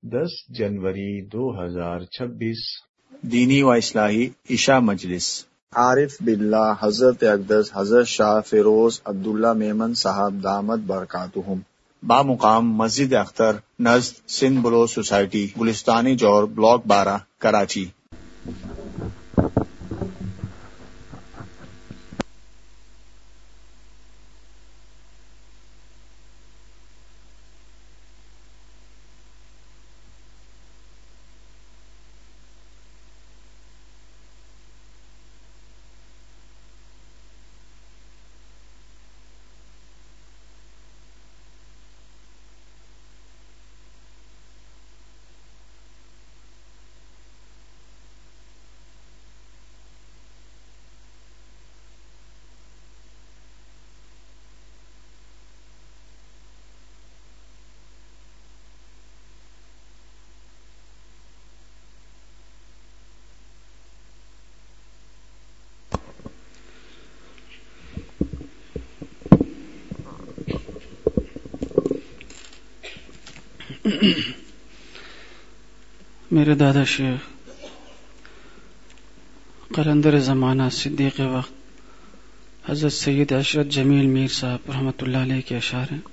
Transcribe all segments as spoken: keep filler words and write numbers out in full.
دس جنوری دو ہزار چھبیس۔ دینی و اصلاحی عشاء مجلس۔ عارف باللہ حضرت اقدس حضرت شاہ فیروز عبداللہ میمن صاحب دامت برکاتہم، بامقام مسجد اختر نزد سندھ بلوچ سوسائٹی گلستانی جور بلاک بارہ کراچی۔ میرے دادا شیخ قلندر زمانہ صدیق وقت حضرت سید عشرت جمیل میر صاحب رحمۃ اللہ علیہ کے اشعار ہیں۔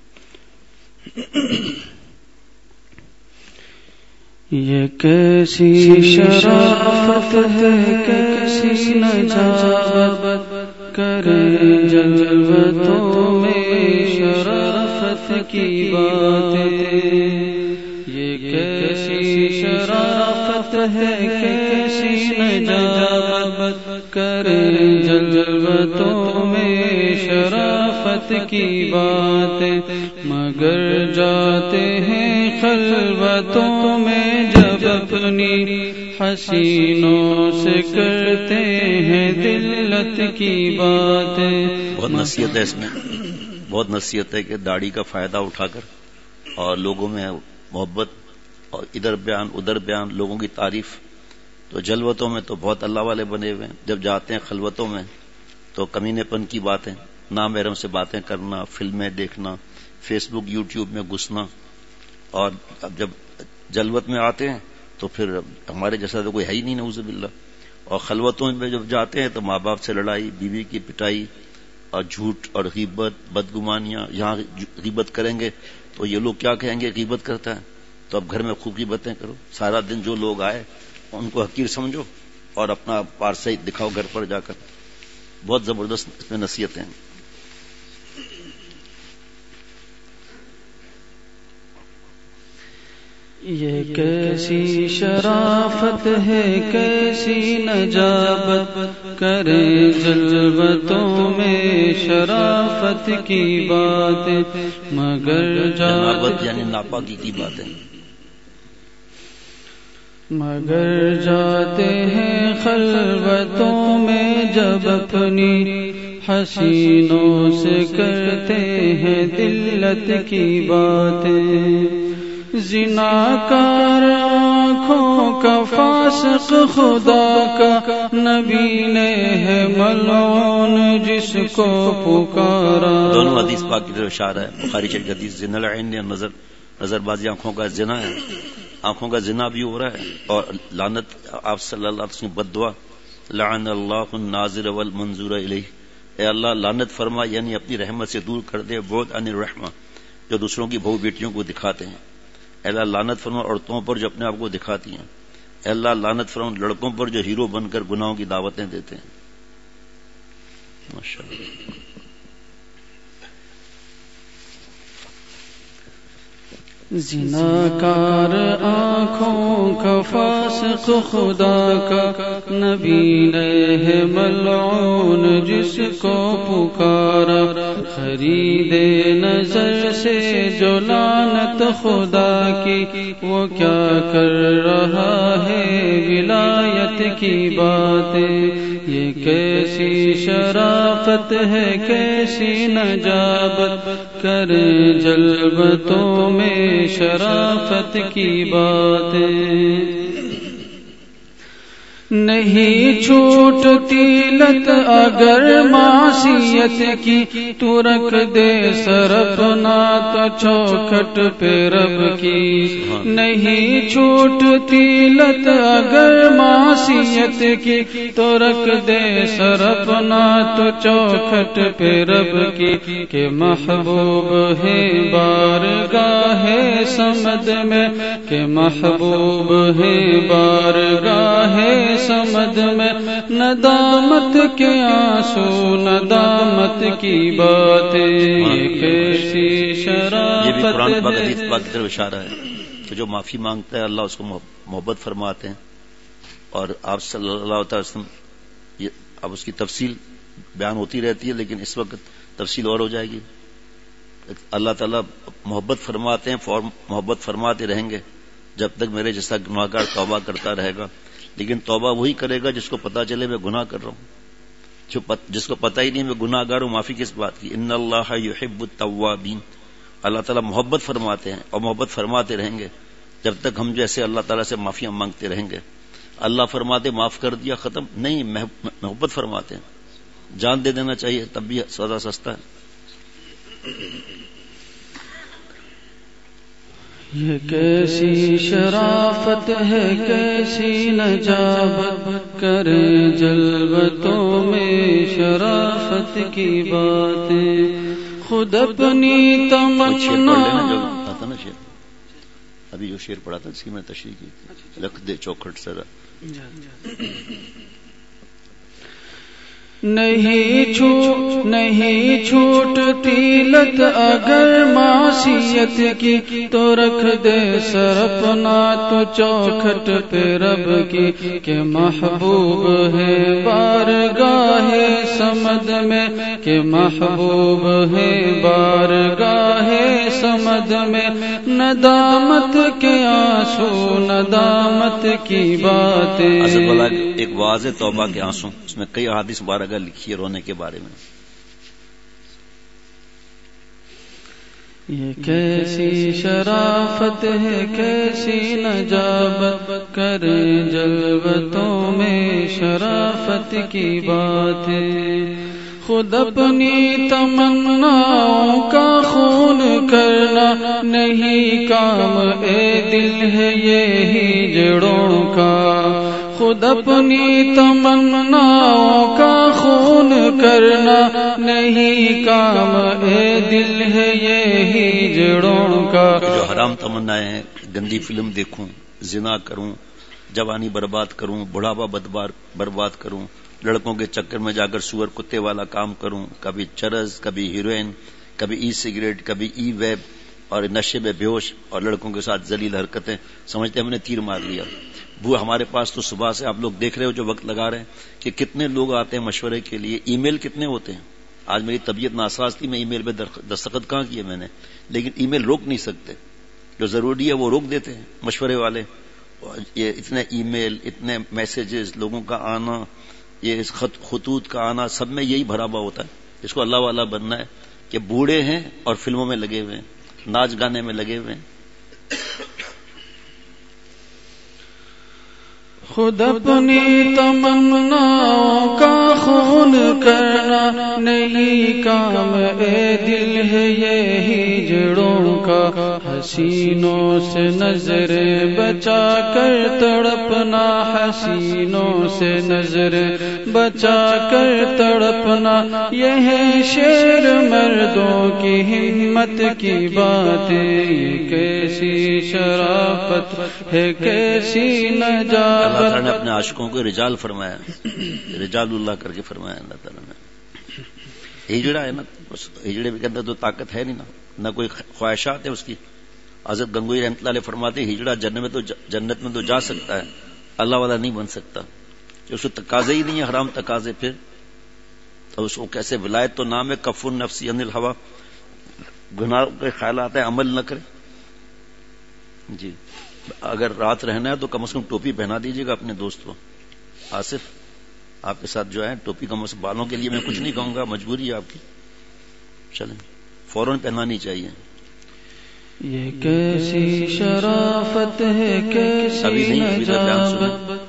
یہ کیسی شرافت ہے، کیسی نجابت کرے جلوتوں میں شرافت کی باتیں، یہ کیسی شرافت ہے، کیسی نجابت کرے جلوتوں میں شرافت کی باتیں، مگر جاتے ہیں خلوتوں میں جب اپنی حسینوں سے کرتے ہیں دلت کی باتیں۔ بہت نصیحت ہے اس میں، بہت نصیحت ہے کہ داڑھی کا فائدہ اٹھا کر اور لوگوں میں محبت اور ادھر بیان ادھر بیان، لوگوں کی تعریف۔ تو جلوتوں میں تو بہت اللہ والے بنے ہوئے ہیں، جب جاتے ہیں خلوتوں میں تو کمینے پن کی باتیں، نامحرم سے باتیں کرنا، فلمیں دیکھنا، فیس بک یوٹیوب میں گھسنا، اور اب جب جلوت میں آتے ہیں تو پھر ہمارے جیسا تو کوئی ہے ہی نہیں، نعوذ باللہ۔ اور خلوتوں میں جب جاتے ہیں تو ماں باپ سے لڑائی، بیوی کی پٹائی اور جھوٹ اور غیبت، بدگمانیاں۔ یہاں غیبت کریں گے تو یہ لوگ کیا کہیں گے، غیبت کرتا ہے، تو اب گھر میں خوب غیبتیں کرو۔ سارا دن جو لوگ آئے ان کو حقیر سمجھو اور اپنا پارسائی دکھاؤ گھر پر جا کر۔ بہت زبردست اس میں نصیحتیں ہیں۔ یہ کیسی شرافت ہے، کیسی نجابت کرے جلوتوں میں شرافت کی باتیں، مگر جنابت یعنی ناپاکی کی باتیں، مگر جاتے ہیں خلوتوں میں جب اپنی حسینوں سے کرتے ہیں دلت کی باتیں۔ زناکار آنکھوں کا فاسق خدا کا نبی نے ہے ملعون جس کو پکارا۔ دونوں حدیث پاک کی طرف اشارہ ہے۔ بخاری شریف حدیث زنا العین یا نظر نظر بازی آنکھوں کا زنا ہے، آنکھوں کا زنا بھی ہو رہا ہے، اور لعنت آپ صلی اللہ علیہ وسلم بد دعا، لعن اللہ الناظر والمنظور الیہ، اے اللہ لعنت فرما یعنی اپنی رحمت سے دور کر دے بعد عن الرحمہ جو دوسروں کی بہو بیٹیوں کو دکھاتے ہیں۔ اے اللہ لعنت فرما عورتوں پر جو اپنے آپ کو دکھاتی ہیں۔ اے اللہ لعنت فرما لڑکوں پر جو ہیرو بن کر گناہوں کی دعوتیں دیتے ہیں۔ ماشاءاللہ۔ زناکار آنکھوں کا فاسق خدا کا نبی نے ہے ملعون جس کو پکارا۔ خریدے نظر سے جو لعنت خدا کی، وہ کیا کر رہا ہے ولایت کی باتیں۔ یہ کیسی شرافت ہے، کیسی نجابت کرے جلوتوں میں شرافت کی باتیں۔ نہیں چھوٹتی لت اگر معصیت کی تو رکھ دے سر اپنا تو چوکھٹ پہ رب کی. نہیں چھوٹتی لت اگر معصیت کی تو رکھ دے سر اپنا تو چوکھٹ پہ رب کی. کہ محبوب ہے بارگاہ صمد میں، کہ محبوب ہے بارگاہ صمد میں، ندامت کے آنسو ندامت کی باتیں کیسی شرافت. یہ بھی قرآن پاک حدیث پاک کی طرف اشارہ ہے کہ جو معافی مانگتا ہے اللہ اس کو محبت فرماتے ہیں. اور آپ صلی اللہ تعالی وسلم یہ اب اس کی تفصیل بیان ہوتی رہتی ہے، لیکن اس وقت تفصیل اور ہو جائے گی. اللہ تعالیٰ محبت فرماتے ہیں، محبت فرماتے رہیں گے جب تک میرے جیسا گناہ گار توبہ کرتا رہے گا. لیکن توبہ وہی کرے گا جس کو پتا چلے میں گناہ کر رہا ہوں. جو پت... جس کو پتہ ہی نہیں میں گناہ گار ہوں، معافی کس بات کی. ان اللہ یحب التوابین، اللہ تعالیٰ محبت فرماتے ہیں اور محبت فرماتے رہیں گے جب تک ہم جیسے اللہ تعالیٰ سے معافیاں مانگتے رہیں گے. اللہ فرماتے معاف کر دیا ختم نہیں، محبت فرماتے ہیں. جان دے دینا چاہیے تب بھی سودا سستا ہے. یہ کیسی شرافت ہے کیسی نجابت، کرے جلوتوں میں شرافت کی باتیں. خود اپنی تمنا ابھی جو شعر پڑھا تھا اس کی میں تشریح کی تھی، رکھ دے چوکھٹ سرا. نہیں چھوٹ نہیں چھوٹتی لت اگر معصیت کی تو رکھ دے سر اپنا تو چوکھٹ پہ رب کی. کہ محبوب ہے بارگاہ صمد میں، کہ محبوب ہے بارگاہ صمد میں، ندامت کے آنسو ندامت کی باتیں. ایک واضح توبہ کے آنسو، اس میں کئی احادیث مبارکہ لکھی ہے رونے کے بارے میں. یہ کیسی شرافت ہے کیسی نجابت، کرے جلوتوں میں شرافت کی باتیں. خود اپنی تمناؤں کا خون کرنا نہیں کام اے دل ہے یہ ہجڑوں کا. خود اپنی تمناؤں کا خون کرنا نہیں کام اے دل ہے یہ ہجڑوں کا. جو حرام تمنائیں ہیں، گندی فلم دیکھوں، زنا کروں، جوانی برباد کروں، بڑھاپا بدبار برباد کروں، لڑکوں کے چکر میں جا کر سور کتے والا کام کروں، کبھی چرس، کبھی ہیروئن، کبھی ای سگریٹ، کبھی ای ویب، اور نشے میں بے ہوش اور لڑکوں کے ساتھ ذلیل حرکتیں، سمجھتے ہم نے تیر مار لیا. وہ ہمارے پاس تو صبح سے آپ لوگ دیکھ رہے ہو جو وقت لگا رہے ہیں کہ کتنے لوگ آتے ہیں مشورے کے لیے. ای میل کتنے ہوتے ہیں. آج میری طبیعت ناساز تھی، میں ای میل پہ دستخط کہاں کیے میں نے، لیکن ای میل روک نہیں سکتے. جو ضروری ہے وہ روک دیتے ہیں مشورے والے. یہ اتنے ای میل، اتنے میسیجز، لوگوں کا آنا، یہ خط خطوط کا آنا، سب میں یہی بھرا ہوا ہوتا ہے. اس کو اللہ والا بننا ہے کہ بوڑھے ہیں اور فلموں میں لگے ہوئے ہیں، ناچ گانے میں لگے ہوئے ہیں. خود اپنی تمناؤں کا خون کرنا نہیں کام اے دل ہے یہ ہجڑوں کا. حسینوں سے نظریں بچا کر تڑپنا، حسینوں سے نظریں بچا کر تڑپنا، یہ ہے شیر مردوں کی ہمت کی باتیں. یہ کیسی شرافت ہے کیسی نجابت. اللہ تعالیٰ نے اپنے عاشقوں کو رجال فرمایا، رجال اللہ کر کے فرمایا اللہ تعالیٰ نے. ہجڑا ہے نا، ہجڑے کے اندر تو طاقت ہے نہیں نا، نہ کوئی خواہشات ہے اس کی. حضرت گنگوئی رحمۃ اللہ علیہ فرماتے ہیں ہجڑا جنت میں تو جنت میں تو جا سکتا ہے، اللہ والا نہیں بن سکتا. اس کو تقاضے ہی نہیں ہے، حرام تقاضے. پھر تو اس کو کیسے ولایت تو نام ہے کف النفس عن الہوی، گناہ کے خیالات ہے عمل نہ کرے. جی اگر رات رہنا ہے تو کم از کم ٹوپی پہنا دیجیے گا اپنے دوست کو. آصف آپ کے ساتھ جو ہے ٹوپی کم از کم، بالوں کے لیے میں کچھ نہیں کہوں گا، مجبوری ہے آپ کی. چلیں فوراً پہنانی چاہیے. یہ کیسی شرافت ہے کیسی نجابت،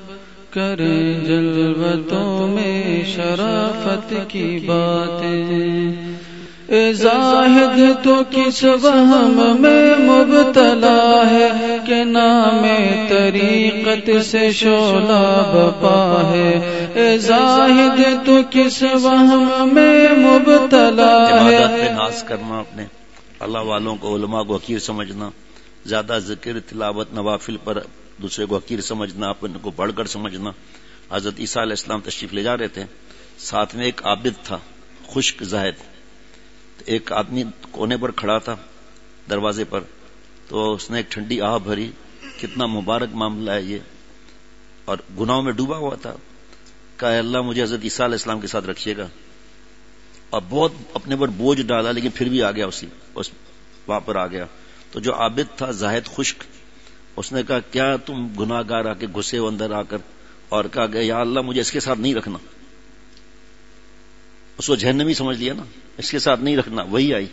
کریں جلوتوں میں شرافت کی باتیں. اے زاہد تو کس وہم میں مبتلا ہے کہ نام طریقت سے شعلہ بپا ہے. اے زاہد تو کس وہم میں مبتلا ہے. عبادت پہ ناز کرنا، اپنے اللہ والوں کو علماء کو حقیر سمجھنا، زیادہ ذکر تلاوت نوافل پر دوسرے کو حقیر سمجھنا، اپنے کو بڑھ کر سمجھنا. حضرت عیسیٰ علیہ السلام تشریف لے جا رہے تھے، ساتھ میں ایک عابد تھا خشک زاہد. ایک آدمی کونے پر کھڑا تھا دروازے پر، تو اس نے ایک ٹھنڈی آہ بھری. کتنا مبارک معاملہ ہے یہ، اور گناہوں میں ڈوبا ہوا تھا. کہا اے اللہ مجھے حضرت عیسیٰ علیہ السلام کے ساتھ رکھیے گا. اور بہت اپنے پر بوجھ ڈالا، لیکن پھر بھی آ گیا، اسی اس وہاں پر آ گیا. تو جو عابد تھا زاہد خشک، اس نے کہا کیا تم گناہ گار آ کے گھسے ہو اندر آ کر، اور کہا کہ یا اللہ مجھے اس کے ساتھ نہیں رکھنا. اس کو جہنمی سمجھ لیا نا، اس کے ساتھ نہیں رکھنا. وہی آئی،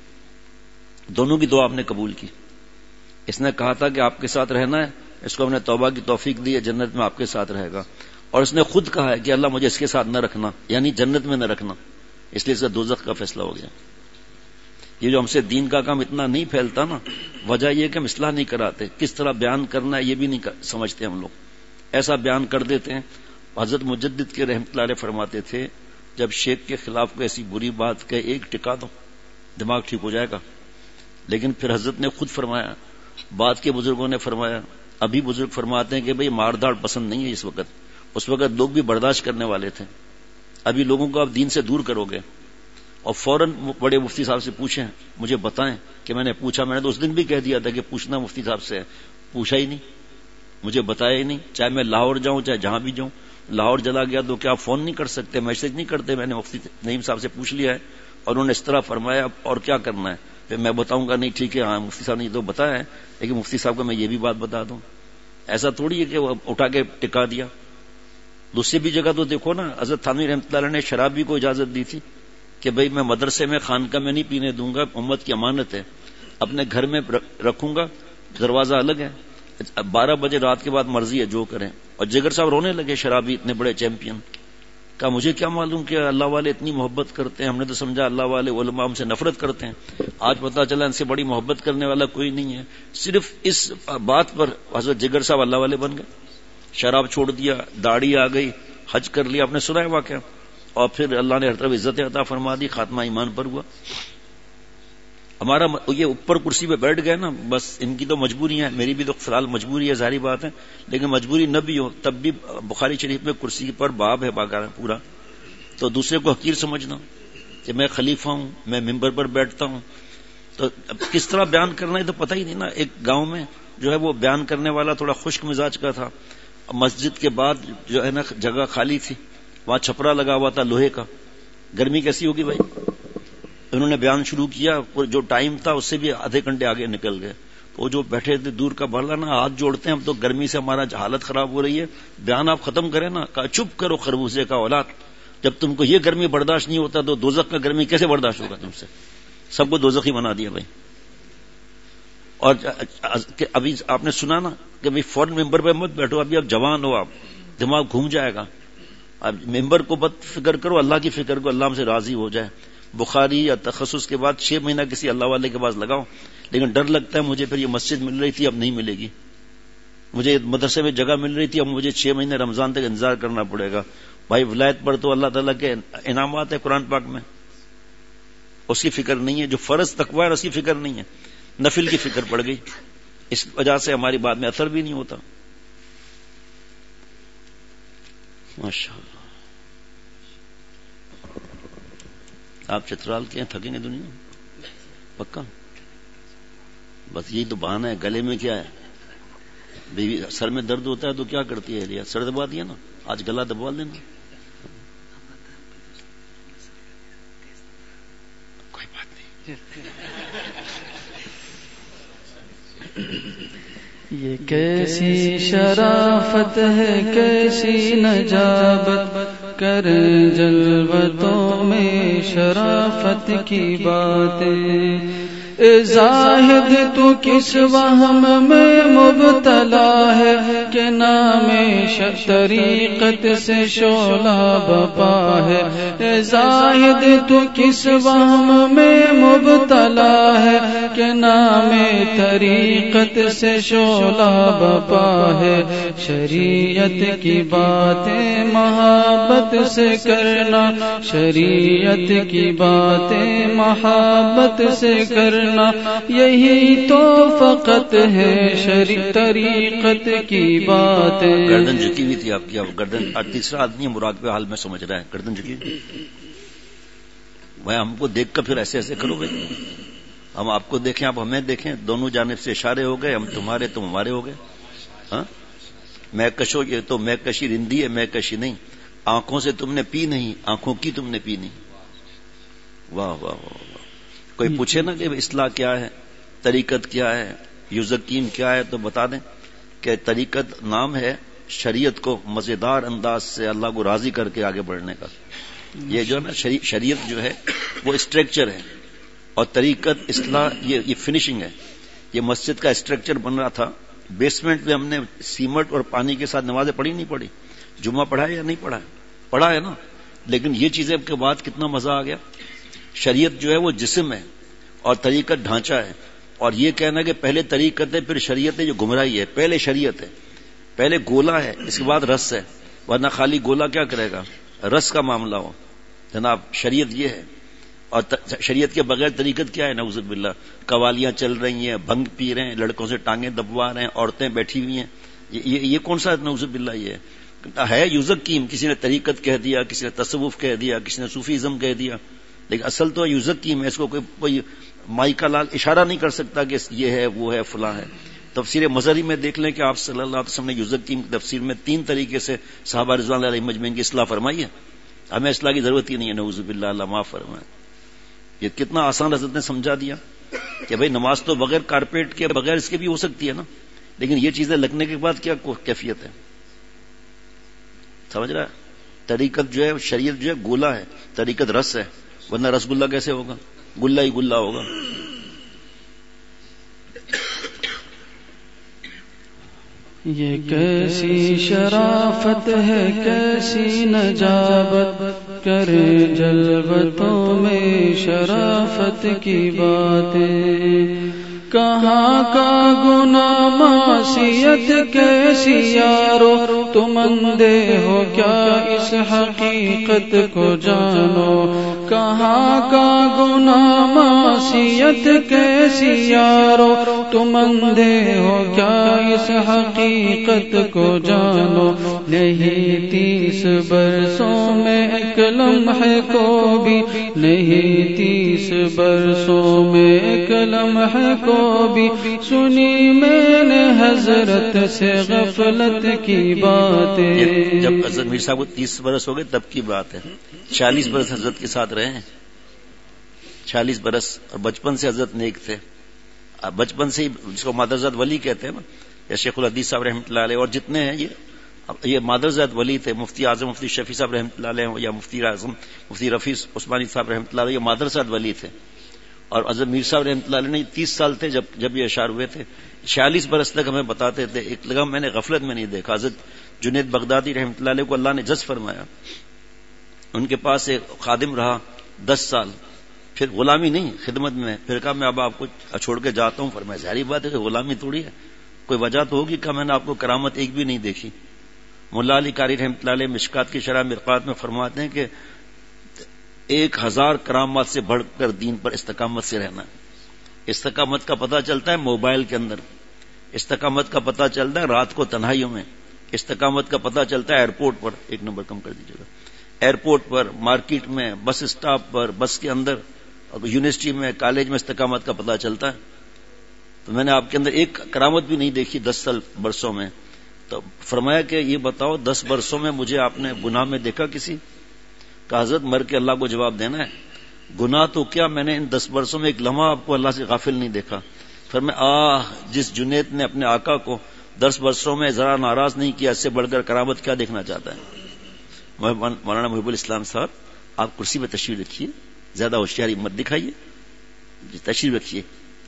دونوں کی دعا آپ نے قبول کی. اس نے کہا تھا کہ آپ کے ساتھ رہنا ہے، اس کو ہم نے توبہ کی توفیق دی ہے، جنت میں آپ کے ساتھ رہے گا. اور اس نے خود کہا ہے کہ اللہ مجھے اس کے ساتھ نہ رکھنا، یعنی جنت میں نہ رکھنا، اس لیے اس کا دوزخ کا فیصلہ ہو گیا. یہ جو ہم سے دین کا کام اتنا نہیں پھیلتا نا، وجہ یہ کہ ہم اصلاح نہیں کراتے. کس طرح بیان کرنا ہے یہ بھی نہیں سمجھتے ہم لوگ، ایسا بیان کر دیتے ہیں. حضرت مجدد کے رحمت اللہ علیہ فرماتے تھے جب شیخ کے خلاف کوئی ایسی بری بات کہے ایک ٹکا دو، دماغ ٹھیک ہو جائے گا. لیکن پھر حضرت نے خود فرمایا، بعد کے بزرگوں نے فرمایا، ابھی بزرگ فرماتے ہیں کہ بھئی مارداڑ پسند نہیں ہے اس وقت. اس وقت لوگ بھی برداشت کرنے والے تھے. ابھی لوگوں کو آپ دین سے دور کرو گے. اور فوراً بڑے مفتی صاحب سے پوچھیں، مجھے بتائیں کہ میں نے پوچھا. میں نے تو اس دن بھی کہہ دیا تھا کہ پوچھنا مفتی صاحب سے. پوچھا ہی نہیں، مجھے بتایا ہی نہیں. چاہے میں لاہور جاؤں چاہے جہاں بھی جاؤں. لاہور چلا گیا تو کیا فون نہیں کر سکتے، میسج نہیں کرتے؟ میں نے مفتی نعیم صاحب سے پوچھ لیا ہے اور انہوں نے اس طرح فرمایا، اور کیا کرنا ہے؟ پھر میں بتاؤں گا نہیں ٹھیک ہے، ہاں مفتی صاحب نے تو بتایا ہے، لیکن مفتی صاحب کو میں یہ بھی بات بتا دوں. ایسا تھوڑی ہے کہ وہ اٹھا کے ٹکا دیا. دوسری بھی جگہ تو دیکھو نا، حضرت تھانوی رحمۃ اللہ علیہ نے شرابی کو اجازت دی تھی کہ بھئی میں مدرسے میں خانقاہ میں نہیں پینے دوں گا، امت کی امانت ہے، اپنے گھر میں رکھوں گا، دروازہ الگ ہے، بارہ بجے رات کے بعد مرضی ہے جو کریں. اور جگر صاحب رونے لگے، شرابی اتنے بڑے چیمپئن. کہا مجھے کیا معلوم کہ اللہ والے اتنی محبت کرتے ہیں، ہم نے تو سمجھا اللہ والے علماء ہم سے نفرت کرتے ہیں. آج پتہ چلا ان سے بڑی محبت کرنے والا کوئی نہیں ہے. صرف اس بات پر حضرت جگر صاحب اللہ والے بن گئے. شراب چھوڑ دیا، داڑھی آ گئی، حج کر لیا. آپ نے سنا ہے واقعہ. اور پھر اللہ نے ہر طرف عزت عطا فرما دی، خاتمہ ایمان پر ہوا. ہمارا یہ اوپر کرسی پہ بیٹھ گئے نا، بس ان کی تو مجبوری ہے، میری بھی تو فی الحال مجبوری ہے، ظاہری بات ہے. لیکن مجبوری نہ بھی ہو تب بھی بخاری شریف میں کرسی پر باب ہے باقاعدہ پورا. تو دوسرے کو حقیر سمجھنا کہ میں خلیفہ ہوں، میں ممبر پر بیٹھتا ہوں، تو کس طرح بیان کرنا ہے تو پتہ ہی نہیں نا. ایک گاؤں میں جو ہے وہ بیان کرنے والا تھوڑا خشک مزاج کا تھا. مسجد کے بعد جو ہے نا جگہ خالی تھی، وہاں چھپرا لگا ہوا تھا لوہے کا. گرمی کیسی ہوگی بھائی. انہوں نے بیان شروع کیا، جو ٹائم تھا اس سے بھی آدھے گھنٹے آگے نکل گئے. وہ جو بیٹھے تھے دور کا بھلا نا، ہاتھ جوڑتے ہیں ہم تو گرمی سے ہمارا حالت خراب ہو رہی ہے، بیان آپ ختم کریں نا. کہا چپ کرو خربوزے کا اولاد، جب تم کو یہ گرمی برداشت نہیں ہوتا تو دوزخ کا گرمی کیسے برداشت ہوگا تم سے. سب کو دوزخی بنا دیا بھائی. اور ابھی آپ نے سنا نا کہ بھائی فوراً ممبر پہ مت بیٹھو، ابھی آپ جوان ہو، آپ دماغ گھوم جائے گا. اب ممبر کو مت فکر کرو، اللہ کی فکر کو، اللہ ہم سے راضی ہو جائے. بخاری یا تخصص کے بعد چھ مہینہ کسی اللہ والے کے پاس لگاؤ، لیکن ڈر لگتا ہے مجھے پھر یہ مسجد مل رہی تھی اب نہیں ملے گی، مجھے مدرسے میں جگہ مل رہی تھی اب مجھے چھ مہینے رمضان تک انتظار کرنا پڑے گا. بھائی ولایت پر تو اللہ تعالیٰ کے انعامات ہے قرآن پاک میں، اس کی فکر نہیں ہے. جو فرض تقوی ہے اس کی فکر نہیں ہے، نفل کی فکر پڑ گئی. اس وجہ سے ہماری بات میں اثر بھی نہیں ہوتا. ماشاء اللہ. آپ چترال کے ہیں، تھکیں گے دنیا پکا. بس یہی تو بہانہ ہے. گلے میں کیا ہے، بیوی سر میں درد ہوتا ہے تو کیا کرتی ہے ریا، سر دبا دیا نا، آج گلا دبا لینا. کوئی بات نہیں. یہ کیسی شرافت ہے، کیسی نجابت، کریں جلوتوں میں شرافت کی باتیں. زاہد تو کس وہم میں مبتلا ہے کہ نام طریقت سے شعلہ بپا ہے. زاہد تو کس وہم میں مبتلا ہے کہ نام طریقت سے شعلہ بپا ہے. شریعت کی باتیں محبت سے کرنا، شریعت کی باتیں محبت سے کرنا، یہی تو فقط ہے شریع طریقت کی باتیں. گردن جھکی ہوئی تھی آپ کی، اب گردن تیسرا آدمی مراقبہ حال میں سمجھ رہا ہے، گردن جھکی. بھائی ہم کو دیکھ کر پھر ایسے ایسے کرو بھائی، ہم آپ کو دیکھیں آپ ہمیں دیکھیں، دونوں جانب سے اشارے ہو گئے، ہم تمہارے تم ہمارے ہو گئے. ہاں میں کشو، یہ تو میں کشی رندی ہے، میں کشی نہیں. آنکھوں سے تم نے پی نہیں، آنکھوں کی تم نے پی نہیں. واہ واہ واہ. کوئی پوچھے نا کہ اصلاح کیا ہے، طریقت کیا ہے، یوزکیم کیا ہے، تو بتا دیں کہ طریقت نام ہے شریعت کو مزیدار انداز سے اللہ کو راضی کر کے آگے بڑھنے کا. یہ جو ہے نا شریعت جو ہے وہ اسٹرکچر ہے، اور طریقت اصلاح یہ یہ فنیشنگ ہے. یہ مسجد کا اسٹرکچر بن رہا تھا، بیسمنٹ میں ہم نے سیمنٹ اور پانی کے ساتھ نمازیں پڑھی نہیں پڑھی، جمعہ پڑھا ہے یا نہیں پڑھا ہے، پڑھا ہے نا. لیکن یہ چیزیں کے بعد کتنا مزہ آ گیا. شریعت جو ہے وہ جسم ہے اور طریقت ڈھانچہ ہے. اور یہ کہنا کہ پہلے طریقت ہے پھر شریعت ہے، جو گمراہی ہے. پہلے شریعت ہے، پہلے گولا ہے، اس کے بعد رس ہے. ورنہ خالی گولا کیا کرے گا، رس کا معاملہ ہو. جناب شریعت یہ ہے، اور شریعت کے بغیر طریقت کیا ہے؟ نعوذ باللہ. قوالیاں چل رہی ہیں، بھنگ پی رہے ہیں، لڑکوں سے ٹانگیں دبوا رہے ہیں، عورتیں بیٹھی ہوئی ہیں. یہ, یہ کون سا نعوذ باللہ یہ ہے؟ یوزکیم. کسی نے طریقت کہہ دیا، کسی نے تصوف کہہ دیا، کسی نے صوفیزم کہہ دیا، لیکن اصل تو یوزکیم ہے. اس کو کوئی, کوئی مائی کا لال اشارہ نہیں کر سکتا کہ یہ ہے وہ ہے فلاں ہے. تفسیر مظہری میں دیکھ لیں کہ آپ صلی اللہ علیہ وسلم نے یوزکیم کی تفسیر میں تین طریقے سے صحابہ رضوان اللہ علیہم اجمعین کی اصلاح فرمائی ہے. ہمیں اصلاح کی ضرورت ہی نہیں ہے. نعوذ باللہ، اللہ معاف فرمائے. یہ کتنا آسان حضرت نے سمجھا دیا کہ بھائی نماز تو بغیر کارپیٹ کے، بغیر اس کے بھی ہو سکتی ہے نا، لیکن یہ چیزیں لگنے کے بعد کیا کیفیت ہے. سمجھ رہا ہے؟ طریقت جو ہے شریعت جو ہے گولا ہے، طریقت رس ہے. ورنہ رس گلہ کیسے ہوگا؟ گلہ ہی گلہ ہوگا. یہ کیسی شرافت ہے، کیسی نجابت، کرے جلوتوں میں شرافت کی باتیں. کہاں کا گناہ معصیت کیسی یارو، تم اندھے ہو کیا اس حقیقت کو جانو. کہاں کا گناہ معصیت کیسی یارو، تم اندھے ہو کیا اس حقیقت کو جانو. نہیں تیس برسوں میں ایک لمحے کو بھی، نہیں تیس برسوں میں ایک لمحے کو بھی سنی میں نے حضرت سے غفلت کی باتیں. جب حضرت میر صاحب کو تیس برس ہو گئے تب کی بات ہے. چالیس برس حضرت کے ساتھ رہے ہیں، چالیس برس، اور بچپن سے حضرت نیک تھے. بچپن سے ہی جس کو مادرزاد ولی کہتے ہیں نا، یا شیخ الحدیث صاحب رحمۃ اللہ علیہ، اور جتنے ہیں یہ یہ مادرزاد ولی تھے. مفتی اعظم مفتی شفیع صاحب رحمۃ اللہ علیہ، یا مفتی اعظم مفتی رفیع عثمانی صاحب رحمۃ اللہ علیہ، یہ مادرزاد ولی تھے. اور حضرت میر صاحب رحمۃ اللہ علیہ نے تیس سال تھے جب جب یہ اشعار ہوئے تھے. چھیالیس برس تک ہمیں بتاتے تھے. ایک لگا میں نے غفلت میں نہیں دیکھا. حضرت جنید بغدادی رحمۃ اللہ علیہ کو اللہ نے جذب فرمایا. ان کے پاس ایک خادم رہا دس سال، پھر غلامی نہیں، خدمت میں. پھر کہا میں اب آپ کو چھوڑ کے جاتا ہوں. فرمایا ظاہری بات ہے کہ غلامی تھوڑی ہے، کوئی وجہ تو ہوگی کہ میں نے آپ کو کرامت ایک بھی نہیں دیکھی. ملا علی قاری رحمۃ اللہ علیہ مشکات کی شرح مرقات میں فرماتے ہیں کہ ایک ہزار کرامات سے بڑھ کر دین پر استقامت سے رہنا. استقامت کا پتہ چلتا ہے موبائل کے اندر، استقامت کا پتہ چلتا ہے رات کو تنہائیوں میں، استقامت کا پتہ چلتا ہے ایئرپورٹ پر. ایک نمبر کم کر دیجیے گا. ایئرپورٹ پر، مارکیٹ میں، بس اسٹاپ پر، بس کے اندر، یونیورسٹی میں، کالج میں استقامت کا پتہ چلتا ہے. تو میں نے آپ کے اندر ایک کرامت بھی نہیں دیکھی دس سال برسوں میں. تو فرمایا کہ یہ بتاؤ دس برسوں میں مجھے آپ نے گناہ میں دیکھا کسی کا؟ حضرت مر کے اللہ کو جواب دینا ہے. گناہ تو کیا، میں نے ان دس برسوں میں ایک لمحہ آپ کو اللہ سے غافل نہیں دیکھا. فرمایا آہ، جس جنید نے اپنے آقا کو دس برسوں میں ذرا ناراض نہیں کیا، اس سے بڑھ کر کرامت کیا دیکھنا چاہتا ہے. مولانا محب الاسلام صاحب آپ کرسی پہ تشریف رکھیے، زیادہ ہوشیاری مت دکھائیے، تشریف رکھیے.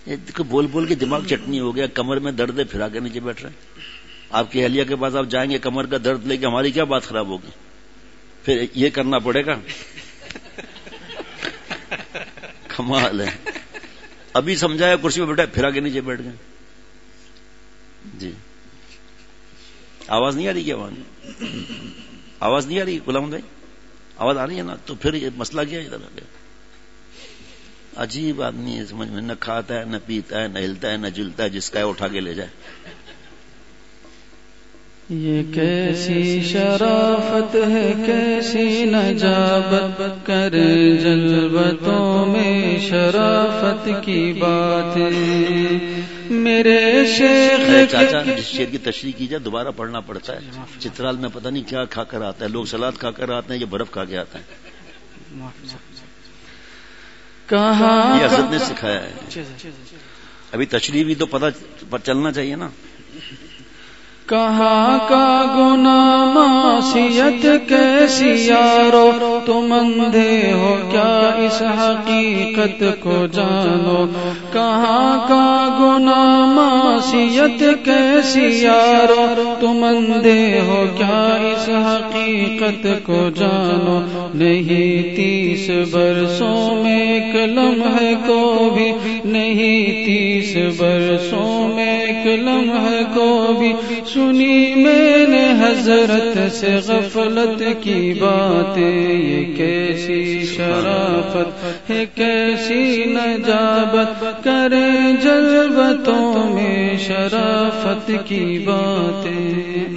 دیکھو بول بول کے دماغ چٹنی ہو گیا، کمر میں درد ہے پھر آگے نیچے بیٹھ رہے ہیں. آپ کی اہلیہ کے پاس آپ جائیں گے کمر کا درد لے کے، ہماری کیا بات خراب ہوگی؟ پھر یہ کرنا پڑے گا. کمال ہے. ابھی سمجھایا کرسی پہ بیٹھا پھر آگے نیچے بیٹھ گئے. جی آواز نہیں آ رہی کیا؟ آواز آواز نہیں آ رہی غلام بھائی؟ آواز آ رہی ہے نا؟ تو پھر یہ مسئلہ کیا ہے؟ ادھر آ گیا. عجیب آدمی ہے، سمجھ میں نہ کھاتا ہے نہ پیتا ہے نہ ہلتا ہے نہ جلتا ہے، جس کا ہے اٹھا کے لے جائے. یہ کیسی شرافت ہے، کیسی نجابت، کر جلوتوں میں شرافت کی بات ہے. میرے شیخ چاچا جس شیر کی تشریح کی جائے دوبارہ پڑھنا پڑتا ہے. چترال میں پتہ نہیں کیا کھا کر آتا ہے، لوگ سلاد کھا کر آتے ہیں، یہ برف کھا کے آتا ہے. کہاں یہ حضرت نے سکھایا ہے. ابھی تشریح بھی تو پتہ چلنا چاہیے نا. کہاں کا گناہ معصیت کیسی یارو، تم اندھے ہو کیا اس حقیقت کو جانو. کہاں کا گناہ معصیت کیسی یارو، تم اندھے ہو کیا اس حقیقت کو جانو. نہیں تیس برسوں میں ایک لمحے کو بھی، نہیں تیس برسوں میں ایک لمحے کو بھی سنی میں نے حضرت سے غفلت کی باتیں. یہ کیسی شرافت ہے، کیسی نجابت، کریں جلوتوں میں شرافت کی باتیں.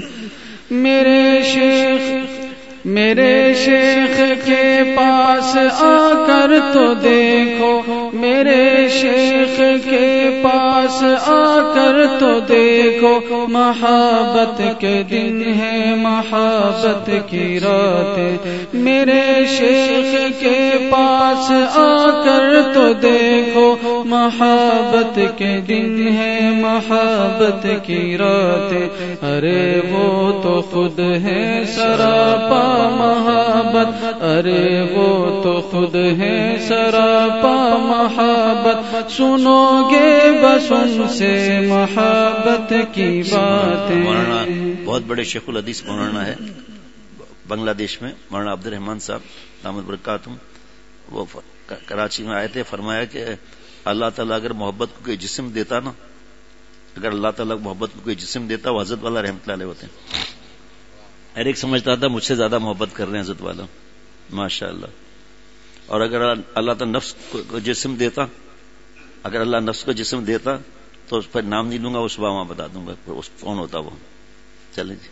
میرے شیخ میرے شیخ کے پاس آ کر تو دیکھو، میرے شیخ کے پاس آ کر تو دیکھو. محبت کے دن ہے، محبت کی راتیں. میرے شیخ کے پاس آ کر تو دیکھو، محبت کے دن ہے، محبت کی راتیں. ارے وہ تو خود ہے سراپا محبت، ارے وہ تو خود ہے سراپا محبت. سنو گے بس ان سے محبت کی باتیں. مولانا بہت بڑے شیخ الحدیث مولانا ہے بنگلہ دیش میں، مولانا عبد الرحمان صاحب دامت برکاتہم. وہ کراچی میں آئے تھے، فرمایا کہ اللہ تعالیٰ اگر محبت کو کوئی جسم دیتا نا، اگر اللہ تعالیٰ محبت کو کوئی جسم دیتا وہ حضرت والا رحمت اللہ علیہ ہوتے ہیں. ہر ایک سمجھتا تھا مجھ سے زیادہ محبت کر رہے ہیں حضرت والا، ماشاء اللہ. اور اگر اللہ تعالیٰ نفس کو جسم دیتا، اگر اللہ نفس کو جسم دیتا تو اس پر نام نہیں لوں گا، اس وہاں بتا دوں گا کون ہوتا وہ. چلیں جی.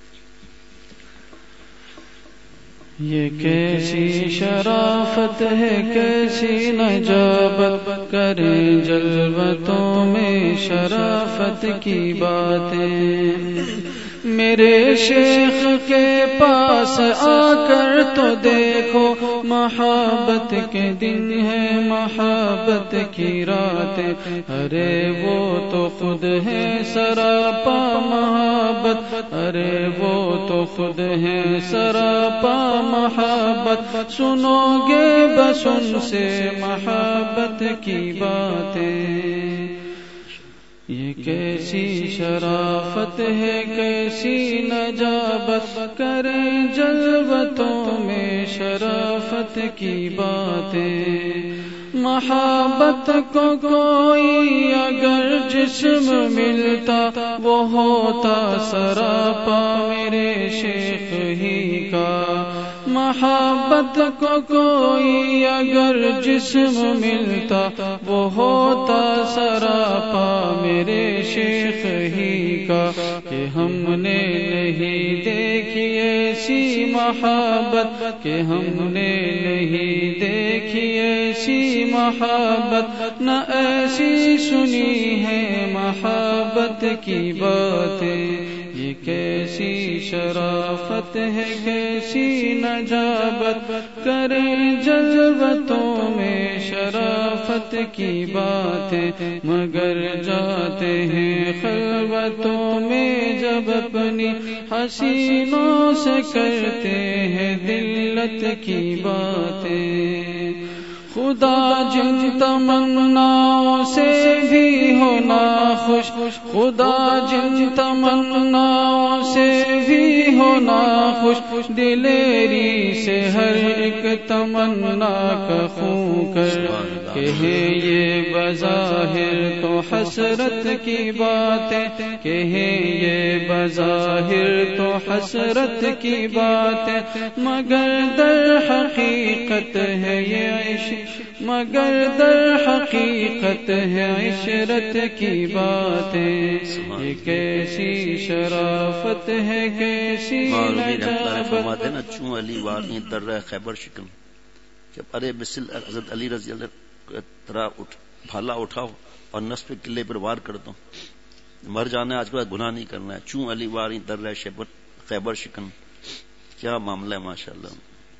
یہ کیسی شرافت ہے، کیسی نجابت، کریں جلوتوں میں شرافت کی باتیں. میرے شیخ کے پاس آ کر تو دیکھو، محبت کے دن ہے، محبت کی راتیں. ارے وہ تو خود ہے سراپا محبت، ارے وہ تو خود ہے سراپا محبت. سنو گے بس ان سے محبت کی باتیں. یہ کیسی شرافت ہے، کیسی نجابت، کریں جلوتوں میں شرافت کی باتیں. محبت کو کوئی اگر جسم ملتا، وہ ہوتا سراپا میرے شیخ ہی کا. محبت کو کوئی اگر جسم ملتا، وہ ہوتا سراپا میرے شیخ ہی کا. کہ ہم نے نہیں دیکھی ایسی محبت، کہ ہم نے نہیں دیکھی ایسی محبت، نہ ایسی سنی ہے محبت کی باتیں. یہ کیسی شرافت ہے، کیسی نجابت، کریں جلوتوں میں شرافت کی باتیں. مگر جاتے ہیں خلوتوں میں جب اپنی حسینوں سے کرتے ہیں ذلت کی باتیں. خدا جن تمناؤں سے بھی ہونا خوش، خدا جن تمناؤں سے بھی ہونا خوش، دلیری سے ہر ایک تمنا کا خون کر کہے یہ بظاہر تو حسرت کی باتیں، کہے یہ بظاہر تو حسرت کی باتیں، مگر در حقیقت ہے یہ عشق، مگر در حقیقت ہے عشرت کی باتیں، یہ کیسی شرافت ہے کیسی نجابت۔ فرماتے نا چوں علی واری در خیبر شکن، کہ ارے مثل حضرت علی رضی اللہ طرح اٹھ بھالا اٹھاؤ اور نصف قلعے پر وار کر دو، مر جانا ہے آج کے بعد گناہ نہیں کرنا ہے، چوں علی واری در خیبر شکن، کیا معاملہ ہے ماشاءاللہ۔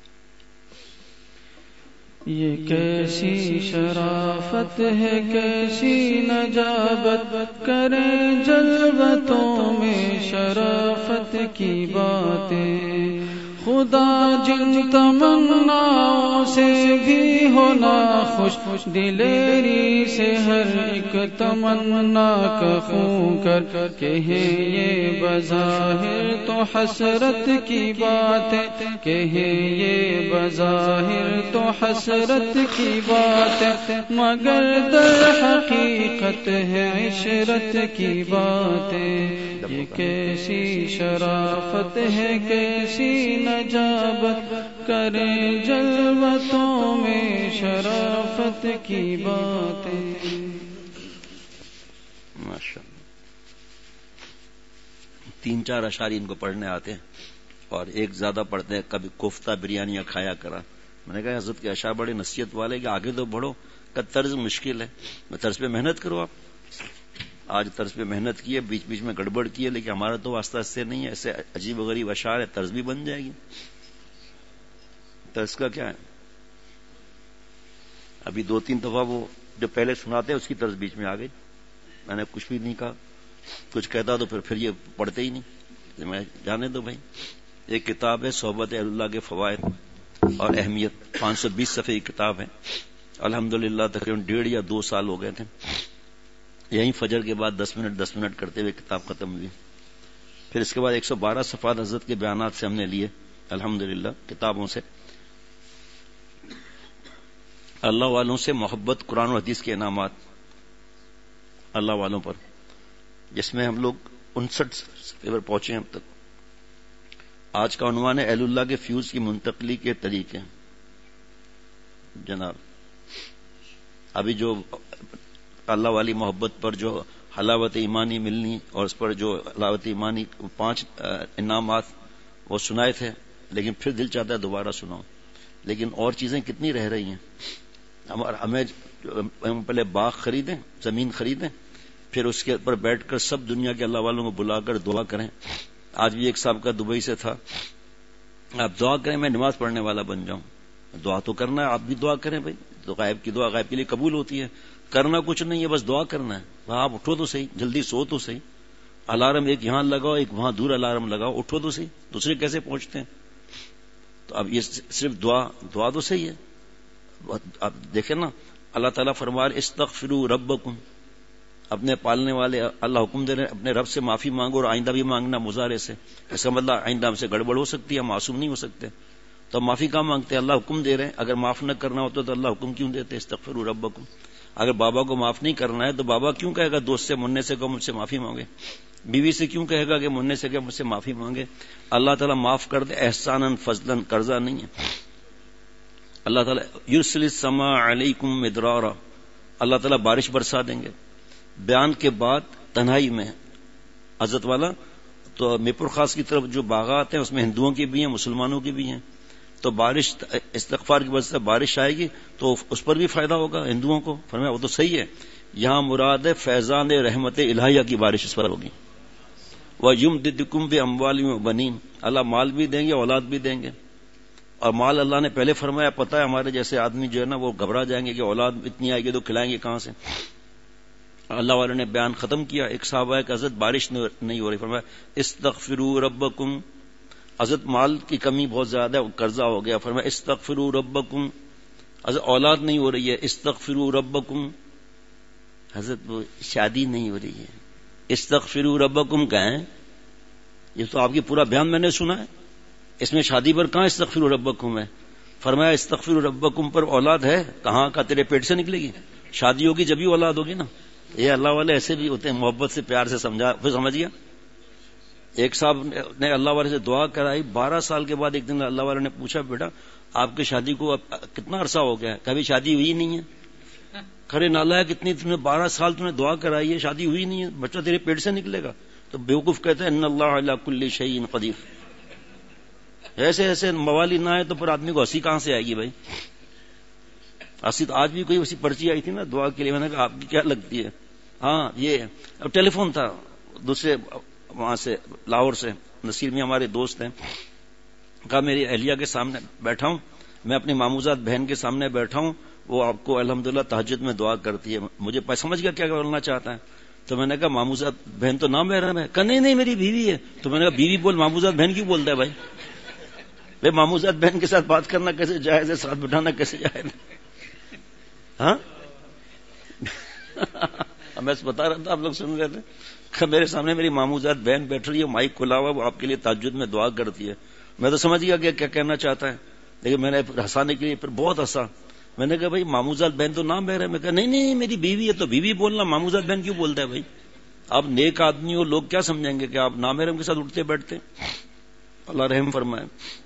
یہ کیسی شرافت ہے کیسی نجابت، کریں جلوتوں میں شرافت کی باتیں، خدا جن تمناؤں سے بھی ہونا خوش، دلیری سے ہر ایک تمنا کا خون کر کہے یہ بظاہر تو حسرت کی باتیں، کہے یہ بظاہر تو حسرت کی باتیں، مگر در حقیقت ہے عشرت کی باتیں، یہ کیسی شرافت ہے کیسی نجابت، کریں جلوتوں میں شرافت کی باتیں۔ ماشاءاللہ تین چار اشعار ان کو پڑھنے آتے ہیں اور ایک زیادہ پڑھتے ہیں، کبھی کوفتہ بریانیاں کھایا کرا۔ میں نے کہا حضرت کے اشعار بڑے نصیحت والے کہ آگے تو بڑھو، کا طرز مشکل ہے، طرز پہ محنت کرو۔ آپ آج طرز پہ محنت کی ہے، بیچ بیچ میں گڑبڑ کی ہے، لیکن ہمارا تو واسطہ اس سے نہیں ہے، ایسے عجیب و غریب اشعار ہے، طرز بھی بن جائے گی۔ طرز کا کیا ہے؟ ابھی دو تین دفعہ وہ جو پہلے سناتے ہیں اس کی طرز بیچ میں آ گئی، میں نے کچھ بھی نہیں کہا، کچھ کہتا تو پھر پھر یہ پڑھتے ہی نہیں، میں جانے دو بھائی۔ ایک کتاب ہے صحبت اہل اللہ کے فوائد اور اہمیت، پانچ سو بیس صفحے کی کتاب ہے، الحمدللہ تقریباً ڈیڑھ یا دو سال ہو گئے تھے، یہیں فجر کے بعد دس منٹ دس منٹ کرتے ہوئے کتاب ختم ہوئی۔ پھر اس کے بعد ایک سو بارہ صفحات حضرت کے بیانات سے ہم نے لیے الحمدللہ کتابوں سے، اللہ والوں سے محبت، قرآن و حدیث کے انعامات اللہ والوں پر، جس میں ہم لوگ انسٹھ صفحے پر پہنچے ہیں اب تک۔ آج کا عنوان ہے اہل اللہ کے فیوز کی منتقلی کے طریقے۔ جناب ابھی جو اللہ والی محبت پر جو حلاوت ایمانی ملنی اور اس پر جو حلاوت ایمانی پانچ انعامات وہ سنائے تھے، لیکن پھر دل چاہتا ہے دوبارہ سناؤں، لیکن اور چیزیں کتنی رہ رہی ہیں۔ ہمیں ہم پہلے باغ خریدیں، زمین خریدیں، پھر اس کے اوپر بیٹھ کر سب دنیا کے اللہ والوں کو بلا کر دعا کریں۔ آج بھی ایک صاحب کا دبئی سے تھا، آپ دعا کریں میں نماز پڑھنے والا بن جاؤں۔ دعا تو کرنا ہے، آپ بھی دعا کریں بھائی، تو غائب کی دعا غائب کے لیے قبول ہوتی ہے، کرنا کچھ نہیں ہے، بس دعا کرنا ہے۔ آپ اٹھو تو صحیح، جلدی سو تو صحیح، الارم ایک یہاں لگاؤ ایک وہاں دور الارم لگاؤ، اٹھو تو صحیح، دوسرے کیسے پہنچتے ہیں؟ تو اب یہ صرف دعا دعا تو صحیح ہے۔ آپ دیکھیں نا، اللہ تعالیٰ فرما رہے استغفروا ربکم، اپنے پالنے والے اللہ حکم دے رہے ہیں اپنے رب سے معافی مانگو، اور آئندہ بھی مانگنا مضارع سے، ایسا مطلب آئندہ ہم سے گڑبڑ ہو سکتی ہے، معصوم نہیں ہو سکتے، تو معافی کہاں مانگتے ہیں؟ اللہ حکم دے رہے ہیں، اگر معاف نہ کرنا ہوتا تو اللہ حکم کیوں دیتے؟ استغفروا ربکم۔ اگر بابا کو معاف نہیں کرنا ہے تو بابا کیوں کہے گا دوست سے منع سے کہ مجھ سے معافی مانگے؟ بیوی سے کیوں کہے گا کہ منع سے کہ مجھ سے معافی مانگے؟ اللہ تعالیٰ معاف کر دے، احساناً فضلاً، قرضہ نہیں ہے۔ اللہ تعالیٰ یرسل السماء علیکم مدرارا، اللہ تعالیٰ بارش برسا دیں گے۔ بیان کے بعد تنہائی میں حضرت والا تو میپر خاص کی طرف جو باغات ہیں اس میں ہندوؤں کی بھی ہیں مسلمانوں کی بھی ہیں، تو بارش استغفار کی وجہ سے بارش آئے گی تو اس پر بھی فائدہ ہوگا ہندوؤں کو۔ فرمایا وہ تو صحیح ہے، یہاں مراد ہے فیضان رحمت الہیہ کی بارش اس پر ہوگی۔ وَيُمْدِدْكُمْ بِأَمْوَالٍ وَبَنِينَ، اللہ مال بھی دیں گے اولاد بھی دیں گے، اور مال اللہ نے پہلے فرمایا، پتہ ہے ہمارے جیسے آدمی جو ہے نا وہ گھبرا جائیں گے کہ اولاد اتنی آئے گی تو کھلائیں گے کہاں سے۔ اللہ والوں نے بیان ختم کیا۔ ایک صحابہ کہ حضرت بارش نہیں ہو رہی، فرمایا استغفروا ربکم، حضرت مال کی کمی بہت زیادہ ہے، قرضہ ہو گیا، فرمایا استغفروا ربکم، حضرت اولاد نہیں ہو رہی ہے، استغفروا ربکم، حضرت وہ شادی نہیں ہو رہی ہے، استغفروا ربکم کہیں؟ یہ تو آپ کی پورا بیان میں نے سنا ہے، اس میں شادی پر کہاں استغفروا ربکم ہے؟ فرمایا استغفروا ربکم پر اولاد ہے کہاں کا؟ تیرے پیٹ سے نکلے گی، شادی ہوگی جب ہی اولاد ہوگی نا. یہ اللہ والے ایسے بھی ہوتے ہیں، محبت سے پیار سے سمجھا. پھر سمجھ گیا. ایک صاحب نے اللہ والے سے دعا کرائی، بارہ سال کے بعد ایک دن اللہ والے نے پوچھا بیٹا آپ کی شادی کو کتنا عرصہ ہو گیا ہے؟ کبھی شادی ہوئی نہیں ہے. کھڑے نالا ہے کتنی تم نے بارہ سال تم نے دعا کرائی ہے شادی ہوئی نہیں ہے، بچہ تیرے پیٹ سے نکلے گا. تو بیوقوف کہتے ہیں ان اللہ علی کل شیء قدیر. ایسے ایسے موالی نہ آئے تو پھر آدمی کو ہنسی کہاں سے آئے گی بھائی؟ ہنسی تو آج بھی کوئی اسی پرچی آئی تھی نا دعا کے لیے، میں نے کہا آپ کی کیا لگتی ہے؟ ہاں یہ اب ٹیلی فون تھا دوسرے وہاں سے لاہور سے، نصیر میں ہمارے دوست ہیں، کہا میری اہلیہ کے سامنے بیٹھا ہوں، میں اپنی ماموزات بہن کے سامنے بیٹھا ہوں، وہ آپ کو الحمدللہ تہجد میں دعا کرتی ہے. مجھے سمجھ گیا کیا بولنا چاہتا ہے. تو میں نے کہا ماموزات بہن تو نام محرم ہے. کہا نہیں نہیں میری بیوی ہے. تو میں نے کہا بیوی بول ماموزات بہن کیوں بولتا ہے بھائی؟ بھائی ماموزات بہن کے ساتھ بات کرنا کیسے جائز ہے، ساتھ بٹھانا کیسے جائز ہے؟ ہاں میں بتا رہا تھا آپ لوگ سن رہے تھے. میرے سامنے میری ماموزات بہن بیٹھ رہی ہے، مائک کھلا ہوا، وہ آپ کے لیے تہجد میں دعا کرتی ہے. میں تو سمجھ گیا کہ کیا کہنا چاہتا ہے، لیکن میں نے ہنسانے کے لیے پھر بہت ہنسا. میں نے کہا بھائی ماموزات بہن تو نام بہر ہے. میں کہا نہیں نہیں میری بیوی ہے. تو بیوی بولنا ماموزات بہن کیوں بولتا ہے بھائی؟ آپ نیک آدمی ہو، لوگ کیا سمجھیں گے کہ آپ نامحرم کے ساتھ اٹھتے بیٹھتے. اللہ رحم فرمائے.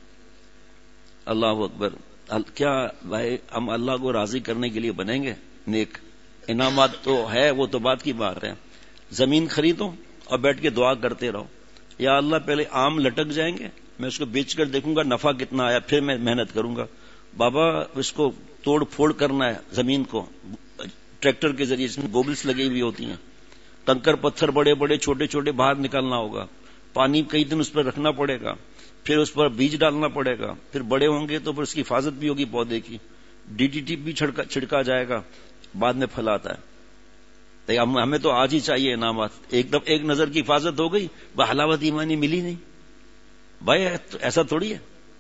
اللہ اکبر. کیا بھائی ہم اللہ کو راضی کرنے کے لیے بنیں گے نیک؟ انعامات تو ہے، وہ تو بات کی بات ہے. زمین خریدو اور بیٹھ کے دعا کرتے رہو، یا اللہ پہلے آم لٹک جائیں گے، میں اس کو بیچ کر دیکھوں گا نفع کتنا آیا، پھر میں محنت کروں گا. بابا اس کو توڑ پھوڑ کرنا ہے زمین کو ٹریکٹر کے ذریعے، اس میں گوبلس لگی ہوئی ہوتی ہیں، کنکر پتھر بڑے بڑے چھوٹے چھوٹے باہر نکالنا ہوگا، پانی کئی دن اس پر رکھنا پڑے گا، پھر اس پر بیج ڈالنا پڑے گا، پھر بڑے ہوں گے تو پھر اس کی حفاظت بھی ہوگی پودے کی، ڈی ڈی ٹی بھی چھڑکا چھڑکا جائے گا، بعد میں پھل آتا ہے. ہمیں تو آج ہی چاہیے انعامات. ایک دم ایک نظر کی حفاظت ہو گئی، بحلاوت ایمانی ملی نہیں بھائی. ایسا تھوڑی ہے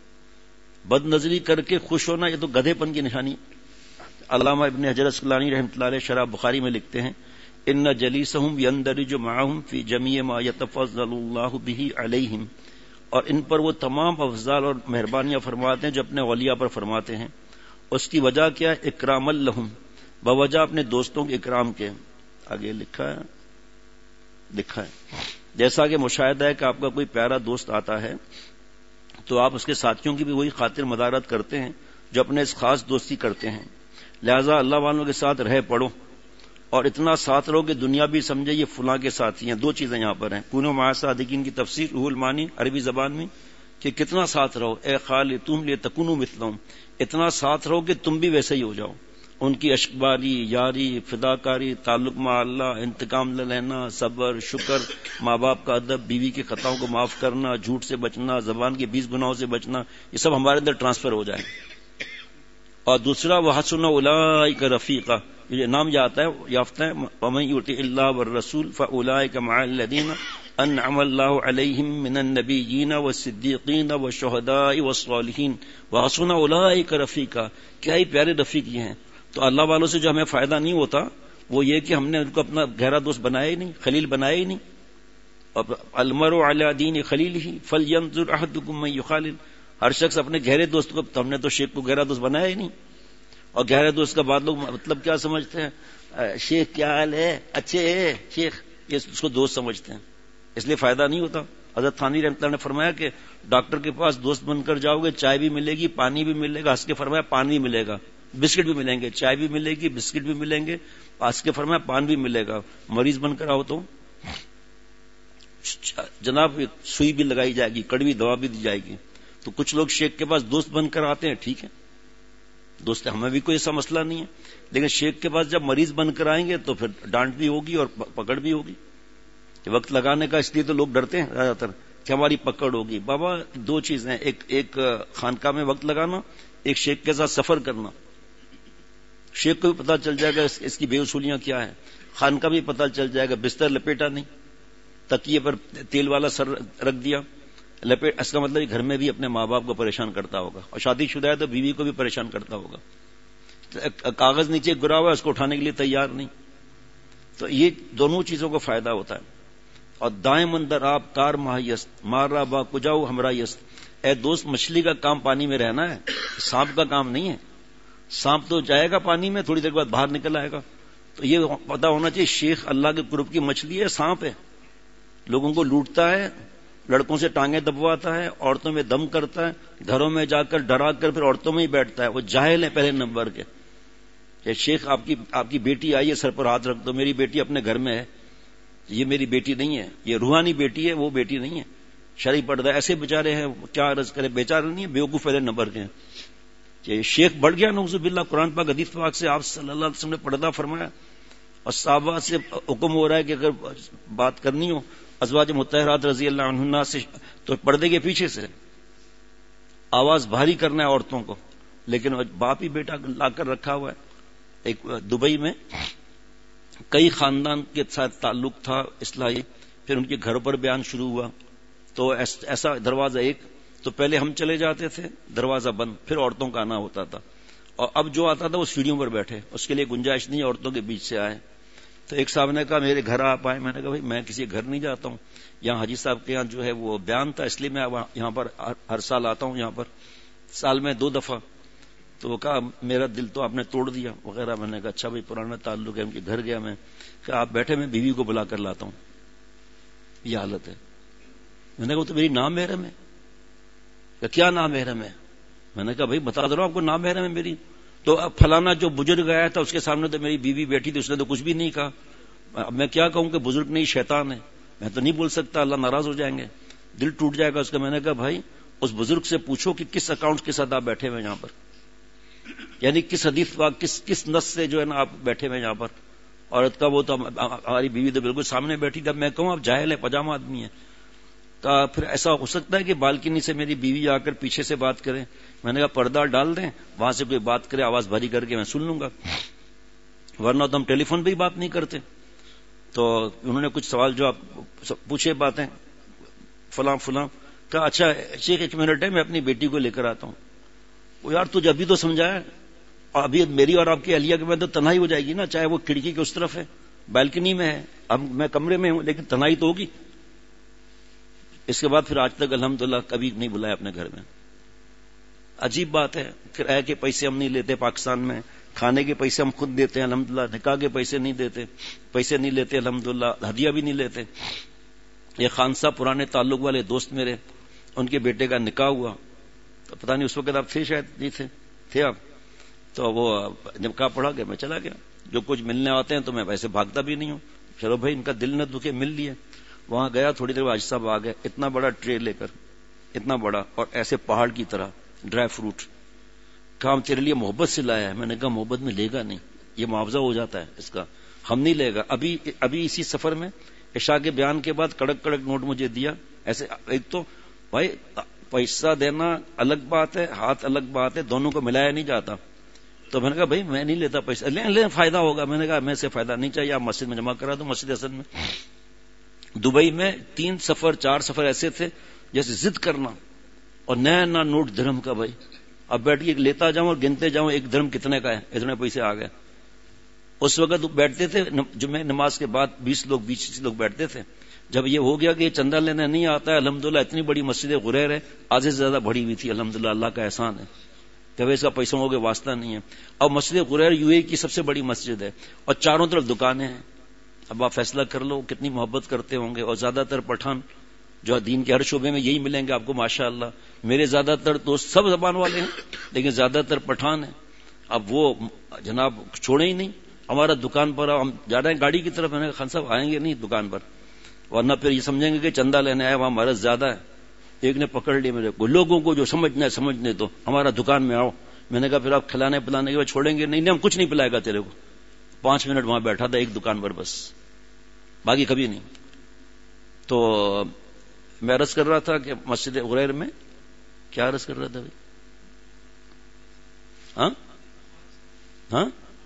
بد نظری کر کے خوش ہونا، یہ تو گدھے پن کی نشانی. علامہ ابن حجر اسقلانی رحمۃ اللہ علیہ شرح بخاری میں لکھتے ہیں ان جلیسہم یندرج معہم فی جمیع ما یتفضل اللہ بہ علیہم، اور ان پر وہ تمام افضال اور مہربانیاں فرماتے ہیں جو اپنے اولیاء پر فرماتے ہیں. اس کی وجہ کیا ہے؟ اکرام لہم، بوجہ اپنے دوستوں کے اکرام کے. آگے لکھا ہے لکھا ہے جیسا کہ مشاہدہ ہے کہ آپ کا کوئی پیارا دوست آتا ہے تو آپ اس کے ساتھیوں کی بھی وہی خاطر مدارت کرتے ہیں جو اپنے اس خاص دوستی کرتے ہیں. لہذا اللہ والوں کے ساتھ رہ پڑو اور اتنا ساتھ رہو کہ دنیا بھی سمجھے یہ فلاں کے ساتھی ہیں. دو چیزیں یہاں پر ہیں. کونوا مع صادقین کی تفسیر روح المانی عربی زبان میں کہ کتنا ساتھ رہو، اے خال تم لے تکونوا مثلہم، اتنا ساتھ رہو کہ تم بھی ویسے ہی ہو جاؤ. ان کی اشکباری، یاری، فداکاری، تعلق مع اللہ، انتقام لے لینا، صبر، شکر، ماں باپ کا ادب، بیوی کی خطاؤں کو معاف کرنا، جھوٹ سے بچنا، زبان کے بیس گناہوں سے بچنا، یہ سب ہمارے اندر ٹرانسفر ہو جائے. اور دوسرا وحسن اولئک رفیقا، یہ نام جاتا ہے یافتہ ہے ومن یطع اللہ والرسول فاولئک مع الذین انعم اللہ علیہم من النبیین والصدیقین والشہداء والصالحین وحسن اولئک رفیقا. کیا ہی پیارے رفیق یہ ہیں. تو اللہ والوں سے جو ہمیں فائدہ نہیں ہوتا وہ یہ کہ ہم نے ان کو اپنا گہرا دوست بنایا ہی نہیں، خلیل بنایا ہی نہیں. اور المرء علی دین خلیلہ فلینظر احدکم من یخالل، ہر شخص اپنے گہرے دوست کو، تو ہم نے تو شیخ کو گہرا دوست بنایا ہی نہیں. اور گہرے دوست کا بعد لوگ مطلب کیا سمجھتے ہیں؟ شیخ کیا حال ہے، اچھے ہے شیخ، یہ اس کو دوست سمجھتے ہیں، اس لیے فائدہ نہیں ہوتا. حضرت تھانوی رحمۃ اللہ نے فرمایا کہ ڈاکٹر کے پاس دوست بن کر جاؤ گے، چائے بھی ملے گی، پانی بھی ملے گا، ہنس کے فرمایا پانی بھی ملے گا، بسکٹ بھی ملیں گے، چائے بھی ملے گی، بسکٹ بھی ملیں گے، ہنس کے فرمایا پان بھی ملے گا. مریض بن کر آؤ تو جناب سوئی بھی لگائی جائے گی، کڑوی دوا بھی دی جائے گی. تو کچھ لوگ شیخ کے پاس دوست بن کر آتے ہیں، ٹھیک ہے دوست، ہمیں بھی کوئی ایسا مسئلہ نہیں ہے، لیکن شیخ کے پاس جب مریض بن کر آئیں گے تو پھر ڈانٹ بھی ہوگی اور پکڑ بھی ہوگی. وقت لگانے کا اس لیے تو لوگ ڈرتے ہیں زیادہ تر کہ ہماری پکڑ ہوگی. بابا دو چیزیں، ایک ایک خانقاہ میں وقت لگانا، ایک شیخ کے ساتھ سفر کرنا. شیخ کو بھی پتہ چل جائے گا اس کی بے اصولیاں کیا ہے، خانقاہ بھی پتہ چل جائے گا. بستر لپیٹا نہیں، تکیے پر تیل والا سر رکھ دیا لپیٹ، اس کا مطلب گھر میں بھی اپنے ماں باپ کو پریشان کرتا ہوگا، اور شادی شدہ ہے تو بیوی کو بھی پریشان کرتا ہوگا. کاغذ نیچے گرا ہوا ہے اس کو اٹھانے کے لیے تیار نہیں. تو یہ دونوں چیزوں کو فائدہ ہوتا ہے. اور دائیں مندر آپ تار ماہیست مارا با کجاؤ ہمراہیست. اے دوست مچھلی کا کام پانی میں رہنا ہے، سانپ کا کام نہیں ہے. سانپ تو جائے گا پانی میں، تھوڑی دیر بعد باہر نکل آئے گا. تو یہ پتا ہونا چاہیے شیخ اللہ کے قرب کی مچھلی ہے، سانپ ہے. لوگوں کو لوٹتا ہے، لڑکوں سے ٹانگیں دبواتا ہے، عورتوں میں دم کرتا ہے، گھروں میں جا کر ڈرا کر پھر عورتوں میں ہی بیٹھتا ہے. وہ جاہل ہے پہلے نمبر کے. کہ شیخ آپ کی آپ کی بیٹی آئی ہے، سر پر ہاتھ رکھ دو. میری بیٹی اپنے گھر میں ہے، یہ میری بیٹی نہیں ہے، یہ روحانی بیٹی ہے، وہ بیٹی نہیں ہے. شرعی پردہ. ایسے بیچارے ہیں، کیا عرض کرے، بیچارے نہیں ہیں، بیوقوف پہلے نمبر کے ہیں. کہ شیخ بڑھ گیا نعوذ باللہ. قرآن پاک حدیث پاک سے آپ صلی اللہ علیہ وسلم نے پردہ فرمایا اور صحابہ سے حکم ہو رہا ہے کہ اگر بات کرنی ہو ازواج مطہرات رضی اللہ عنہن سے تو پردے کے پیچھے سے. آواز بھاری کرنا ہے عورتوں کو، لیکن باپ ہی بیٹا لا کر رکھا ہوا ہے. ایک دبئی میں کئی خاندان کے ساتھ تعلق تھا اصلاحی، پھر ان کے گھروں پر بیان شروع ہوا. تو ایسا دروازہ ایک تو پہلے ہم چلے جاتے تھے، دروازہ بند، پھر عورتوں کا آنا ہوتا تھا. اور اب جو آتا تھا وہ سیڑھیوں پر بیٹھے، اس کے لیے گنجائش نہیں عورتوں کے بیچ سے آئے. تو ایک صاحب نے کہا میرے گھر آپ آئے. میں نے کہا بھائی میں کسی گھر نہیں جاتا ہوں، یہاں حاجی صاحب کے یہاں جو ہے وہ بیان تھا، اس لیے میں یہاں پر ہر سال آتا ہوں، یہاں پر سال میں دو دفعہ. تو وہ کہا میرا دل تو آپ نے توڑ دیا وغیرہ. میں نے کہا اچھا بھائی پرانا تعلق ہے. ان کے گھر گیا میں کہ آپ بیٹھے، میں بیوی کو بلا کر لاتا ہوں. یہ حالت ہے. میں نے کہا تو میری نام محرم ہے. کہ کیا نام محرم ہے؟ میں نے کہا بھائی بتا دو آپ کو نام محرم ہے میری. تو اب فلانا جو بزرگ آیا تھا اس کے سامنے تو میری بیوی بیٹھی تھی، اس نے تو کچھ بھی نہیں کہا. اب میں کیا کہوں کہ بزرگ نہیں شیطان ہے، میں تو نہیں بول سکتا، اللہ ناراض ہو جائیں گے، دل ٹوٹ جائے گا اس کا. میں نے کہا بھائی اس بزرگ سے پوچھو کہ کس اکاؤنٹ کے ساتھ آپ بیٹھے ہوئے یہاں پر، یعنی کس حدیث پاک کس کس نص سے جو ہے نا آپ بیٹھے ہوئے یہاں پر. عورت کا وہ تو ہماری بیوی تو بالکل سامنے بیٹھی تھی. اب میں کہوں آپ جاہل ہے، پجامہ آدمی ہے. تو پھر ایسا ہو سکتا ہے کہ بالکنی سے میری بیوی آ کر پیچھے سے بات کرے. میں نے کہا پردہ ڈال دیں، وہاں سے کوئی بات کرے آواز بھاری کر کے میں سن لوں گا، ورنہ تو ہم ٹیلی فون پہ ہی بات نہیں کرتے. تو انہوں نے کچھ سوال جو آپ پوچھے باتیں فلاں فلاں. کہا اچھا شیخ ایک منٹ ہے میں اپنی بیٹی کو لے کر آتا ہوں. وہ یار تجھے ابھی تو سمجھایا، اور ابھی میری اور آپ کی اہلیہ کے بعد تو تنہائی ہو جائے گی نا، چاہے وہ کھڑکی کے اس طرف ہے، بالکنی میں ہے، اب میں کمرے میں ہوں، لیکن تنہائی تو ہوگی. اس کے بعد پھر آج تک الحمدللہ کبھی نہیں بلایا اپنے گھر میں. عجیب بات ہے. پھر ہے کہ پیسے ہم نہیں لیتے پاکستان میں، کھانے کے پیسے ہم خود دیتے ہیں الحمدللہ، نکاح کے پیسے نہیں دیتے، پیسے نہیں لیتے الحمدللہ، ہدیہ بھی نہیں لیتے. یہ خان صاحب پرانے تعلق والے دوست میرے، ان کے بیٹے کا نکاح ہوا، تو پتہ نہیں اس وقت آپ تھے، شاید نہیں تھے تھے آپ. تو وہ نکاح پڑھا گیا، میں چلا گیا. جو کچھ ملنے آتے ہیں تو میں ویسے بھاگتا بھی نہیں ہوں، چلو بھائی ان کا دل نہ دکھے، مل لیے. وہاں گیا، تھوڑی دیر حاجی صاحب آ گئے، اتنا بڑا ٹرے لے کر، اتنا بڑا، اور ایسے پہاڑ کی طرح ڈرائی فروٹ. کہا ہم تیرے لیے محبت سے لایا ہے. میں نے کہا محبت میں لے گا نہیں، یہ معاوضہ ہو جاتا ہے اس کا، ہم نہیں لے گا. ابھی ابھی اسی سفر میں عشاء کے بیان کے بعد کڑک کڑک نوٹ مجھے دیا. ایسے ایک تو بھائی پیسہ دینا الگ بات ہے، ہاتھ الگ بات ہے، دونوں کو ملایا نہیں جاتا. تو میں نے کہا بھائی میں نہیں لیتا پیسہ، لیں لیں فائدہ ہوگا. میں نے کہا میں سے فائدہ نہیں چاہیے، آپ مسجد میں جمع کرا دو، مسجد حسن میں. دبئی میں تین سفر چار سفر ایسے تھے جیسے ضد کرنا، اور نیا نیا نوٹ درہم کا. بھائی اب بیٹھ کے لیتا جاؤں اور گنتے جاؤں ایک درہم کتنے کا ہے، اتنے پیسے آ گئے. اس وقت بیٹھتے تھے جمعہ نماز کے بعد بیس لوگ بیس لوگ بیٹھتے تھے. جب یہ ہو گیا کہ یہ چندہ لینا نہیں آتا ہے، الحمدللہ اتنی بڑی مسجد غریر ہے، آدھے سے زیادہ بڑی ہوئی تھی الحمدللہ، اللہ کا احسان ہے کہ اس کا پیسوں ہو کے واسطہ نہیں ہے. اور مسجد غریر یو اے کی سب سے بڑی مسجد ہے، اور چاروں طرف دکانیں ہیں. اب آپ فیصلہ کر لو کتنی محبت کرتے ہوں گے. اور زیادہ تر پٹھان جو دین کے ہر شعبے میں یہی ملیں گے آپ کو ماشاءاللہ. میرے زیادہ تر دوست سب زبان والے ہیں، لیکن زیادہ تر پٹھان ہیں. اب وہ جناب چھوڑے ہی نہیں. ہمارا دکان پر ہم جا رہے ہیں گاڑی کی طرف، میں نے کہا خان صاحب آئیں گے نہیں دکان پر، ورنہ پھر یہ سمجھیں گے کہ چندہ لینے آئے، وہاں مرض زیادہ ہے. ایک نے پکڑ لیا میرے کو، لوگوں کو جو سمجھنا ہے سمجھنے تو، ہمارا دکان میں آؤ. میں نے کہا پھر آپ کھلانے پلانے کے بعد چھوڑیں گے؟ نہیں نہیں ہم کچھ نہیں پلائے گا تیرے کو. پانچ منٹ وہاں بیٹھا تھا ایک دکان پر بس، باقی کبھی نہیں. تو میں عرض کر رہا تھا کہ مسجد غریر میں کیا عرض کر رہا تھا بھائی؟ ہاں ہاں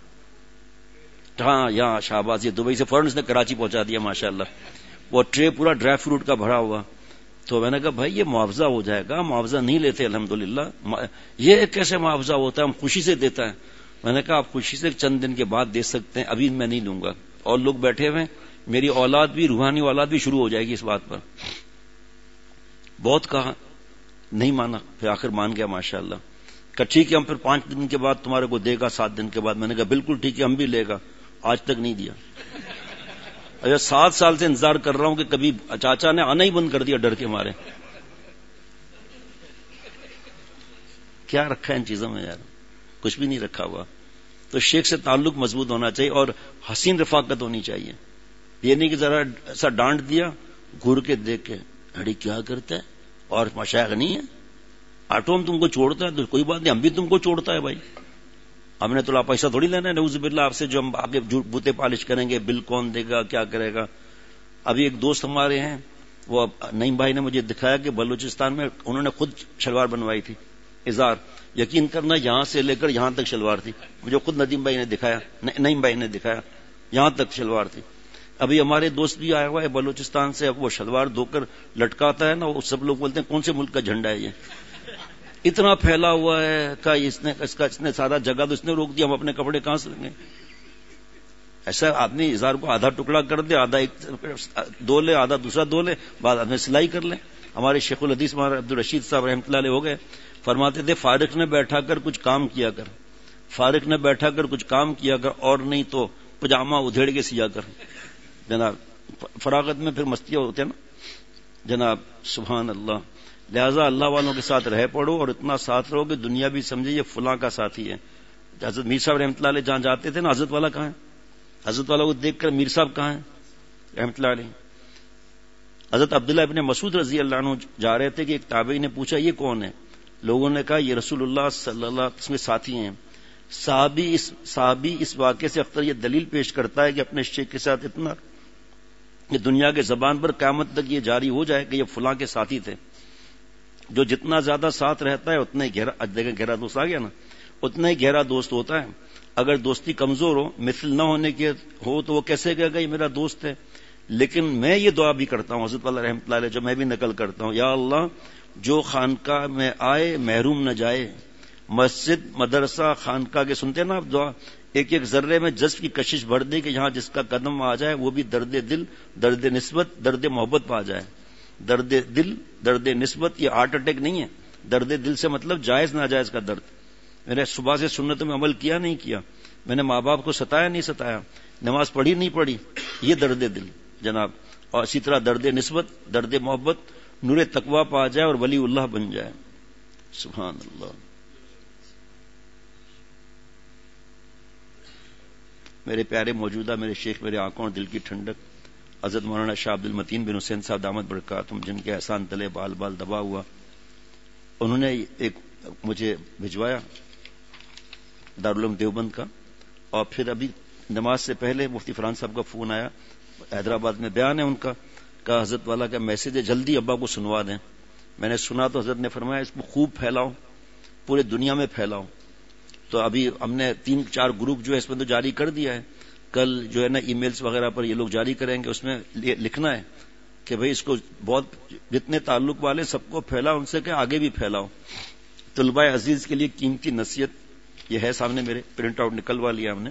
ہاں یہاں شہباز، یہ دبئی سے فوراً اس نے کراچی پہنچا دیا ماشاءاللہ. وہ ٹرے پورا ڈرائی فروٹ کا بھرا ہوا. تو میں نے کہا بھائی یہ معاوضہ ہو جائے گا، معاوضہ نہیں لیتے الحمدللہ. یہ کیسے معاوضہ ہوتا ہے؟ ہم خوشی سے دیتا ہے. میں نے کہا آپ خوشی سے چند دن کے بعد دے سکتے ہیں, ابھی میں نہیں لوں گا. اور لوگ بیٹھے ہوئے, میری اولاد بھی, روحانی اولاد بھی شروع ہو جائے گی اس بات پر. بہت کہا, نہیں مانا, پھر آخر مان گیا ماشاء اللہ. کہ ٹھیک ہے ہم پھر پانچ دن کے بعد تمہارے کو دے گا, سات دن کے بعد. میں نے کہا بالکل ٹھیک ہے ہم بھی لے گا. آج تک نہیں دیا. اچھا سات سال سے انتظار کر رہا ہوں کہ کبھی چاچا نے آنا ہی بند کر دیا ڈر کے مارے. کیا رکھا ہے ان چیزوں میں یار, کچھ بھی نہیں رکھا ہوا. تو شیخ سے تعلق مضبوط ہونا چاہیے اور حسین رفاقت ہونی چاہیے. یہ نہیں کہ ذرا ایسا ڈانٹ دیا, گھور کے دیکھ کے اڑی کیا کرتا ہے, اور مشائخ نہیں ہے, آٹو ہم تم کو چھوڑتا ہے تو کوئی بات نہیں, ہم بھی تم کو چھوڑتا ہے بھائی. ہم نے تو پیسہ تھوڑی لینا ہے نعوذ باللہ آپ سے, جو ہم آگے بوتے پالش کریں گے, بل کون دے گا, کیا کرے گا. ابھی ایک دوست ہمارے ہیں, وہ نعیم بھائی نے مجھے دکھایا کہ بلوچستان میں انہوں نے خود شلوار بنوائی تھی, ازار. یقین کرنا یہاں سے لے کر یہاں تک شلوار تھی, مجھے خود ندیم بھائی نے دکھایا, نعیم بھائی نے دکھایا, یہاں تک شلوار تھی. ابھی ہمارے دوست بھی آیا ہوا ہے بلوچستان سے, اب وہ شلوار دھو کر لٹکاتا ہے نا, وہ سب لوگ بولتے ہیں کون سے ملک کا جھنڈا ہے یہ, اتنا پھیلا ہوا ہے. کہ اس نے اس کا اس نے سارا جگہ تو اس نے روک دیا, ہم اپنے کپڑے کہاں سے لیں گے. ایسا آدمی ازار کو آدھا ٹکڑا کر دے, آدھا ایک دو لے, آدھا دوسرا دو لے, بعد آدمی سلائی کر لیں. ہمارے شیخ الحدیث ہمارے عبد الرشید صاحب رحمۃ اللہ علیہ ہو گئے, فرماتے تھے فارغ نے بیٹھا کر کچھ کام کیا کر, فارغ نے بیٹھا کر کچھ کام کیا کر, اور نہیں تو پجامہ ادھیڑ کے سیا کر. جناب فراغت میں پھر مستیاں ہوتے ہیں نا جناب, سبحان اللہ. لہذا اللہ والوں کے ساتھ رہ پڑو اور اتنا ساتھ رہو کہ دنیا بھی سمجھے یہ فلاں کا ساتھی ہے. حضرت میر صاحب رحمۃ اللہ علیہ جہاں جاتے تھے نا, حضرت والا کہاں ہے, حضرت والا کو دیکھ کر میر صاحب کہاں ہیں رحمۃ اللہ علیہ. حضرت عبداللہ ابن مسعود رضی اللہ عنہ جا رہے تھے کہ ایک تابعی نے پوچھا یہ کون ہے. لوگوں نے کہا یہ رسول اللہ صلی اللہ علیہ وسلم کے ساتھی ہیں. صحابی اس صحابی اس واقعے سے اکثر یہ دلیل پیش کرتا ہے کہ اپنے شیخ کے ساتھ اتنا کہ دنیا کے زبان پر قیامت تک یہ جاری ہو جائے کہ یہ فلاں کے ساتھی تھے. جو جتنا زیادہ ساتھ رہتا ہے اتنا ہی گہرا, دیکھیں گہرا دوست آ گیا نا, اتنا ہی گہرا دوست ہوتا ہے. اگر دوستی کمزور ہو, مثل نہ ہونے کے ہو, تو وہ کیسے کہے گا یہ میرا دوست ہے. لیکن میں یہ دعا بھی کرتا ہوں حضرت والا رحمۃ اللہ علیہ, جو میں بھی نقل کرتا ہوں, یا اللہ جو خانقاہ میں آئے محروم نہ جائے. مسجد مدرسہ خانقاہ کے سنتے نا آپ دعا, ایک ایک ذرے میں جذب کی کشش بڑھ دے کہ یہاں جس کا قدم آ جائے وہ بھی درد دل, درد نسبت, درد محبت پا جائے. درد دل, درد نسبت, یہ ہارٹ اٹیک نہیں ہے. درد دل سے مطلب جائز ناجائز کا درد. میں نے صبح سے سنتوں میں عمل کیا نہیں کیا, میں نے ماں باپ کو ستایا نہیں ستایا, نماز پڑھی نہیں پڑھی, یہ درد دل جناب. اور اسی طرح درد نسبت, درد محبت, نور تقوی پا جائے اور ولی اللہ بن جائے. سبحان اللہ. میرے پیارے موجودہ میرے شیخ, میرے آنکھوں اور دل کی ٹھنڈک, حضرت مولانا شاہ عبد المتین بن حسین صاحب دامت برکاتہم, جن کے احسان تلے بال بال دبا ہوا. انہوں نے ایک مجھے بھجوایا دارالعلوم دیوبند کا, اور پھر ابھی نماز سے پہلے مفتی فرحان صاحب کا فون آیا, حیدرآباد میں بیان ہے ان کا, کہ حضرت والا کا میسج ہے جلدی ابا کو سنوا دیں. میں نے سنا تو حضرت نے فرمایا اس کو خوب پھیلاؤ, پورے دنیا میں پھیلاؤ. تو ابھی ہم نے تین چار گروپ جو ہے اس میں تو جاری کر دیا ہے, کل جو ہے نا ای میلز وغیرہ پر یہ لوگ جاری کریں گے. اس میں لکھنا ہے کہ بھئی اس کو بہت جتنے تعلق والے سب کو پھیلاؤ, ان سے کہ آگے بھی پھیلاؤ. طلباء عزیز کے لیے قیمتی نصیحت یہ ہے سامنے میرے, پرنٹ آؤٹ نکلوا لیا ہم نے,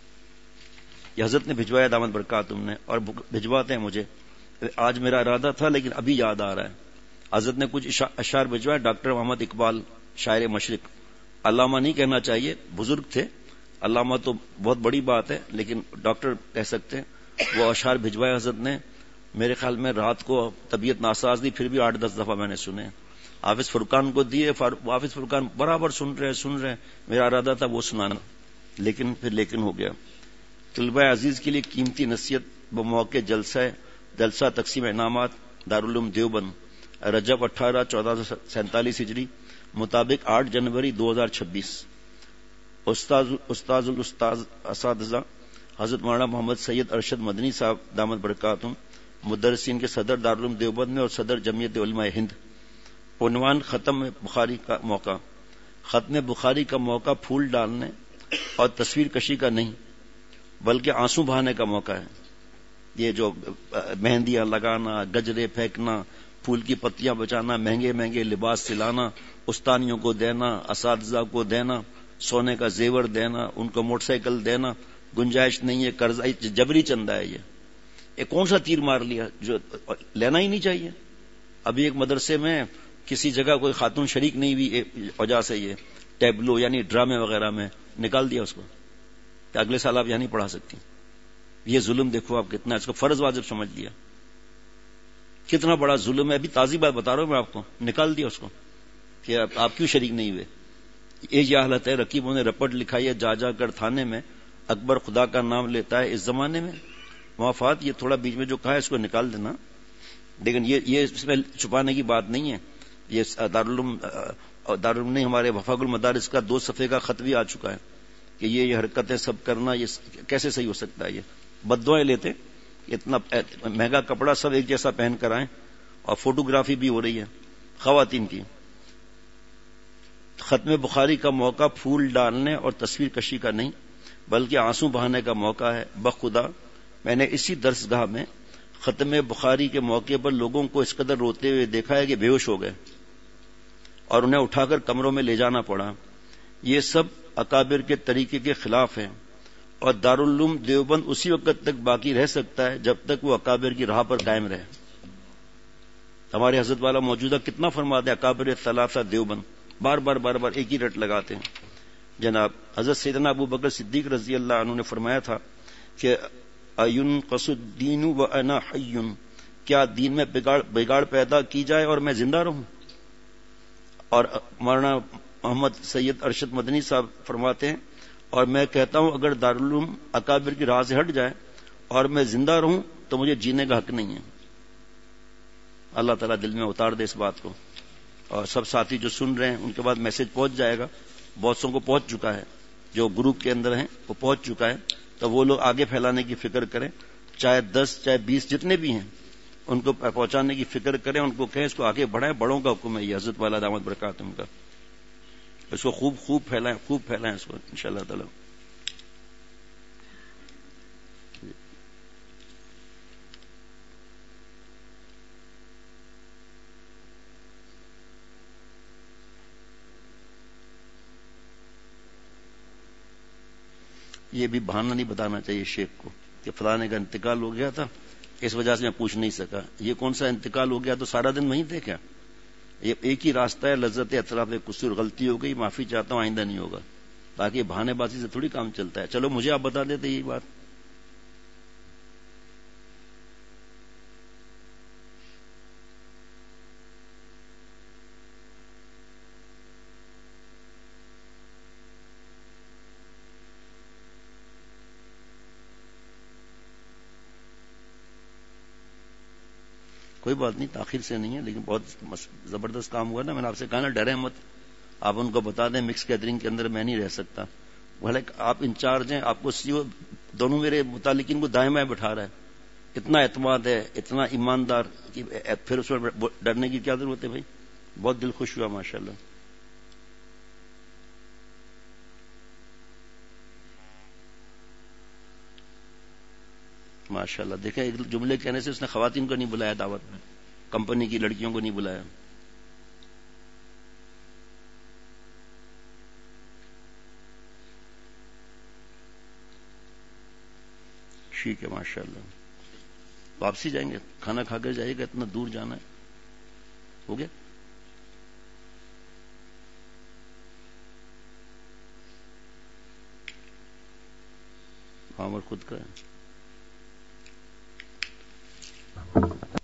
یہ حضرت نے بھجوایا دامت برکاتہم نے, اور بھجواتے ہیں مجھے. آج میرا ارادہ تھا لیکن ابھی یاد آ رہا ہے. حضرت نے کچھ اشعار بھجوائے, ڈاکٹر محمد اقبال شاعر مشرق, علامہ نہیں کہنا چاہیے, بزرگ تھے. علامہ تو بہت بڑی بات ہے لیکن ڈاکٹر کہہ سکتے ہیں. وہ اشعار بھجوائے حضرت نے, میرے خیال میں رات کو طبیعت ناساز دی, پھر بھی آٹھ دس دفعہ میں نے سنے. حافظ فرقان کو دیے, حافظ فرقان برابر سن رہے سن رہے میرا ارادہ تھا وہ سنانا, لیکن پھر لیکن ہو گیا. طلباء عزیز کے لیے قیمتی نصیحت بموقع جلسہ جلسہ تقسیم انعامات دارالعلوم دیوبند, رجب اٹھارہ چودہ سو سینتالیس ہجری مطابق آٹھ جنوری دو ہزار چھبیس. استاذ استاذ الاستاذ اساتذہ حضرت مولانا محمد سید ارشد مدنی صاحب دامت برکاتہم, مدرسین کے صدر دارالعلوم دیوبند میں اور صدر جمعیت علماء ہند. عنوان ختم بخاری کا موقع. ختم بخاری کا موقع پھول ڈالنے اور تصویر کشی کا نہیں بلکہ آنسو بہانے کا موقع ہے. یہ جو مہندیاں لگانا, گجرے پھینکنا, پھول کی پتیاں بچانا, مہنگے مہنگے لباس سلانا, استانیوں کو دینا, اساتذہ کو دینا, سونے کا زیور دینا, ان کو موٹر سائیکل دینا, گنجائش نہیں ہے, قرض جبری چندہ ہے. یہ یہ کون سا تیر مار لیا جو لینا ہی نہیں چاہیے. ابھی ایک مدرسے میں کسی جگہ کوئی خاتون شریک نہیں ہوئی وجہ سے یہ ٹیبلو یعنی ڈرامے وغیرہ میں نکال دیا اس کو کہ اگلے سال آپ یہاں نہیں پڑھا سکتی. یہ ظلم دیکھو آپ کتنا, اس کو فرض واجب سمجھ لیا, کتنا بڑا ظلم ہے. ابھی تازی بات بتا رہا ہوں میں آپ کو, نکال دیا اس کو کہ آپ کیوں شریک نہیں ہوئے. یہ حالت ہے. رقیبوں نے رپٹ لکھائی ہے جا جا کر تھانے میں, اکبر خدا کا نام لیتا ہے اس زمانے میں. موافات یہ تھوڑا بیچ میں جو کہا ہے اس کو نکال دینا, لیکن یہ یہ اس میں چھپانے کی بات نہیں ہے. یہ دارالعلوم دارالعلوم نہیں, ہمارے وفاق المدارس کا دو صفحے کا خط بھی آ چکا ہے کہ یہ یہ حرکتیں سب کرنا یہ کیسے صحیح ہو سکتا ہے. یہ بددعائیں لیتے, اتنا مہنگا کپڑا سب ایک جیسا پہن کر آئیں, اور فوٹوگرافی بھی ہو رہی ہے خواتین کی. ختم بخاری کا موقع پھول ڈالنے اور تصویر کشی کا نہیں بلکہ آنسو بہانے کا موقع ہے. بخدا میں نے اسی درس گاہ میں ختم بخاری کے موقع پر لوگوں کو اس قدر روتے ہوئے دیکھا ہے کہ بے ہوش ہو گئے اور انہیں اٹھا کر کمروں میں لے جانا پڑا. یہ سب اکابر کے طریقے کے خلاف ہیں, اور دارالعلوم دیوبند اسی وقت تک باقی رہ سکتا ہے جب تک وہ اکابر کی راہ پر قائم رہے. ہمارے حضرت والا موجودہ کتنا فرماتے ہیں اکابر ثلاثہ دیوبند, بار بار بار بار ایک ہی رٹ لگاتے ہیں. جناب حضرت سیدنا ابو بکر صدیق رضی اللہ عنہ نے فرمایا تھا کہ اَيُنْقَصُ الدِّينُ وَأَنَا حَيٌّ, کیا دین میں بگاڑ بگاڑ پیدا کی جائے اور میں زندہ رہوں. اور مولانا محمد سید ارشد مدنی صاحب فرماتے ہیں اور میں کہتا ہوں اگر دارالعلوم اکابر کی راہ سے ہٹ جائے اور میں زندہ رہوں تو مجھے جینے کا حق نہیں ہے. اللہ تعالیٰ دل میں اتار دے اس بات کو. اور سب ساتھی جو سن رہے ہیں ان کے بعد میسج پہنچ جائے گا, بہت سو کو پہنچ چکا ہے, جو گروپ کے اندر ہیں وہ پہنچ چکا ہے, تو وہ لوگ آگے پھیلانے کی فکر کریں, چاہے دس چاہے بیس جتنے بھی ہیں ان کو پہنچانے کی فکر کریں, ان کو کہیں اس کو آگے بڑھائیں. بڑوں کا حکم ہے یہ حضرت والا دامت برکاتہم کا, اس کو خوب خوب پھیلائیں خوب پھیلائیں اس کو انشاءاللہ تعالی. یہ بھی بہانہ نہیں بتانا چاہیے شیخ کو کہ فلانے کا انتقال ہو گیا تھا اس وجہ سے میں پوچھ نہیں سکا. یہ کون سا انتقال ہو گیا تو سارا دن وہیں دیکھا. یہ ایک ہی راستہ ہے, لذت اطراف قصور, غلطی ہو گئی معافی چاہتا ہوں آئندہ نہیں ہوگا. باقی بہانے بازی سے تھوڑی کام چلتا ہے. چلو مجھے آپ بتا دیتے یہ بات. کوئی بات نہیں, تاخیر سے نہیں ہے, لیکن بہت زبردست کام ہوا نا. میں نے آپ سے کہا نا ڈرے مت, آپ ان کو بتا دیں مکس گیدرنگ کے اندر میں نہیں رہ سکتا. بھلے آپ انچارج ہیں, آپ کو سی او دونوں میرے متعلقین کو دائیں بائیں بٹھا رہا ہے. اتنا اعتماد ہے, اتنا ایماندار کہ پھر اس پر ڈرنے کی کیا ضرورت ہے بھائی. بہت دل خوش ہوا ماشاء اللہ. ماشاء اللہ. دیکھیں ایک جملے کہنے سے اس نے خواتین کو نہیں بلایا دعوت میں, کمپنی کی لڑکیوں کو نہیں بلایا. ٹھیک ہے ماشاء اللہ. واپسی جائیں گے, کھانا کھا کر جائے گا, اتنا دور جانا ہے. ہو گیا ہاں, اور خود کا ہے.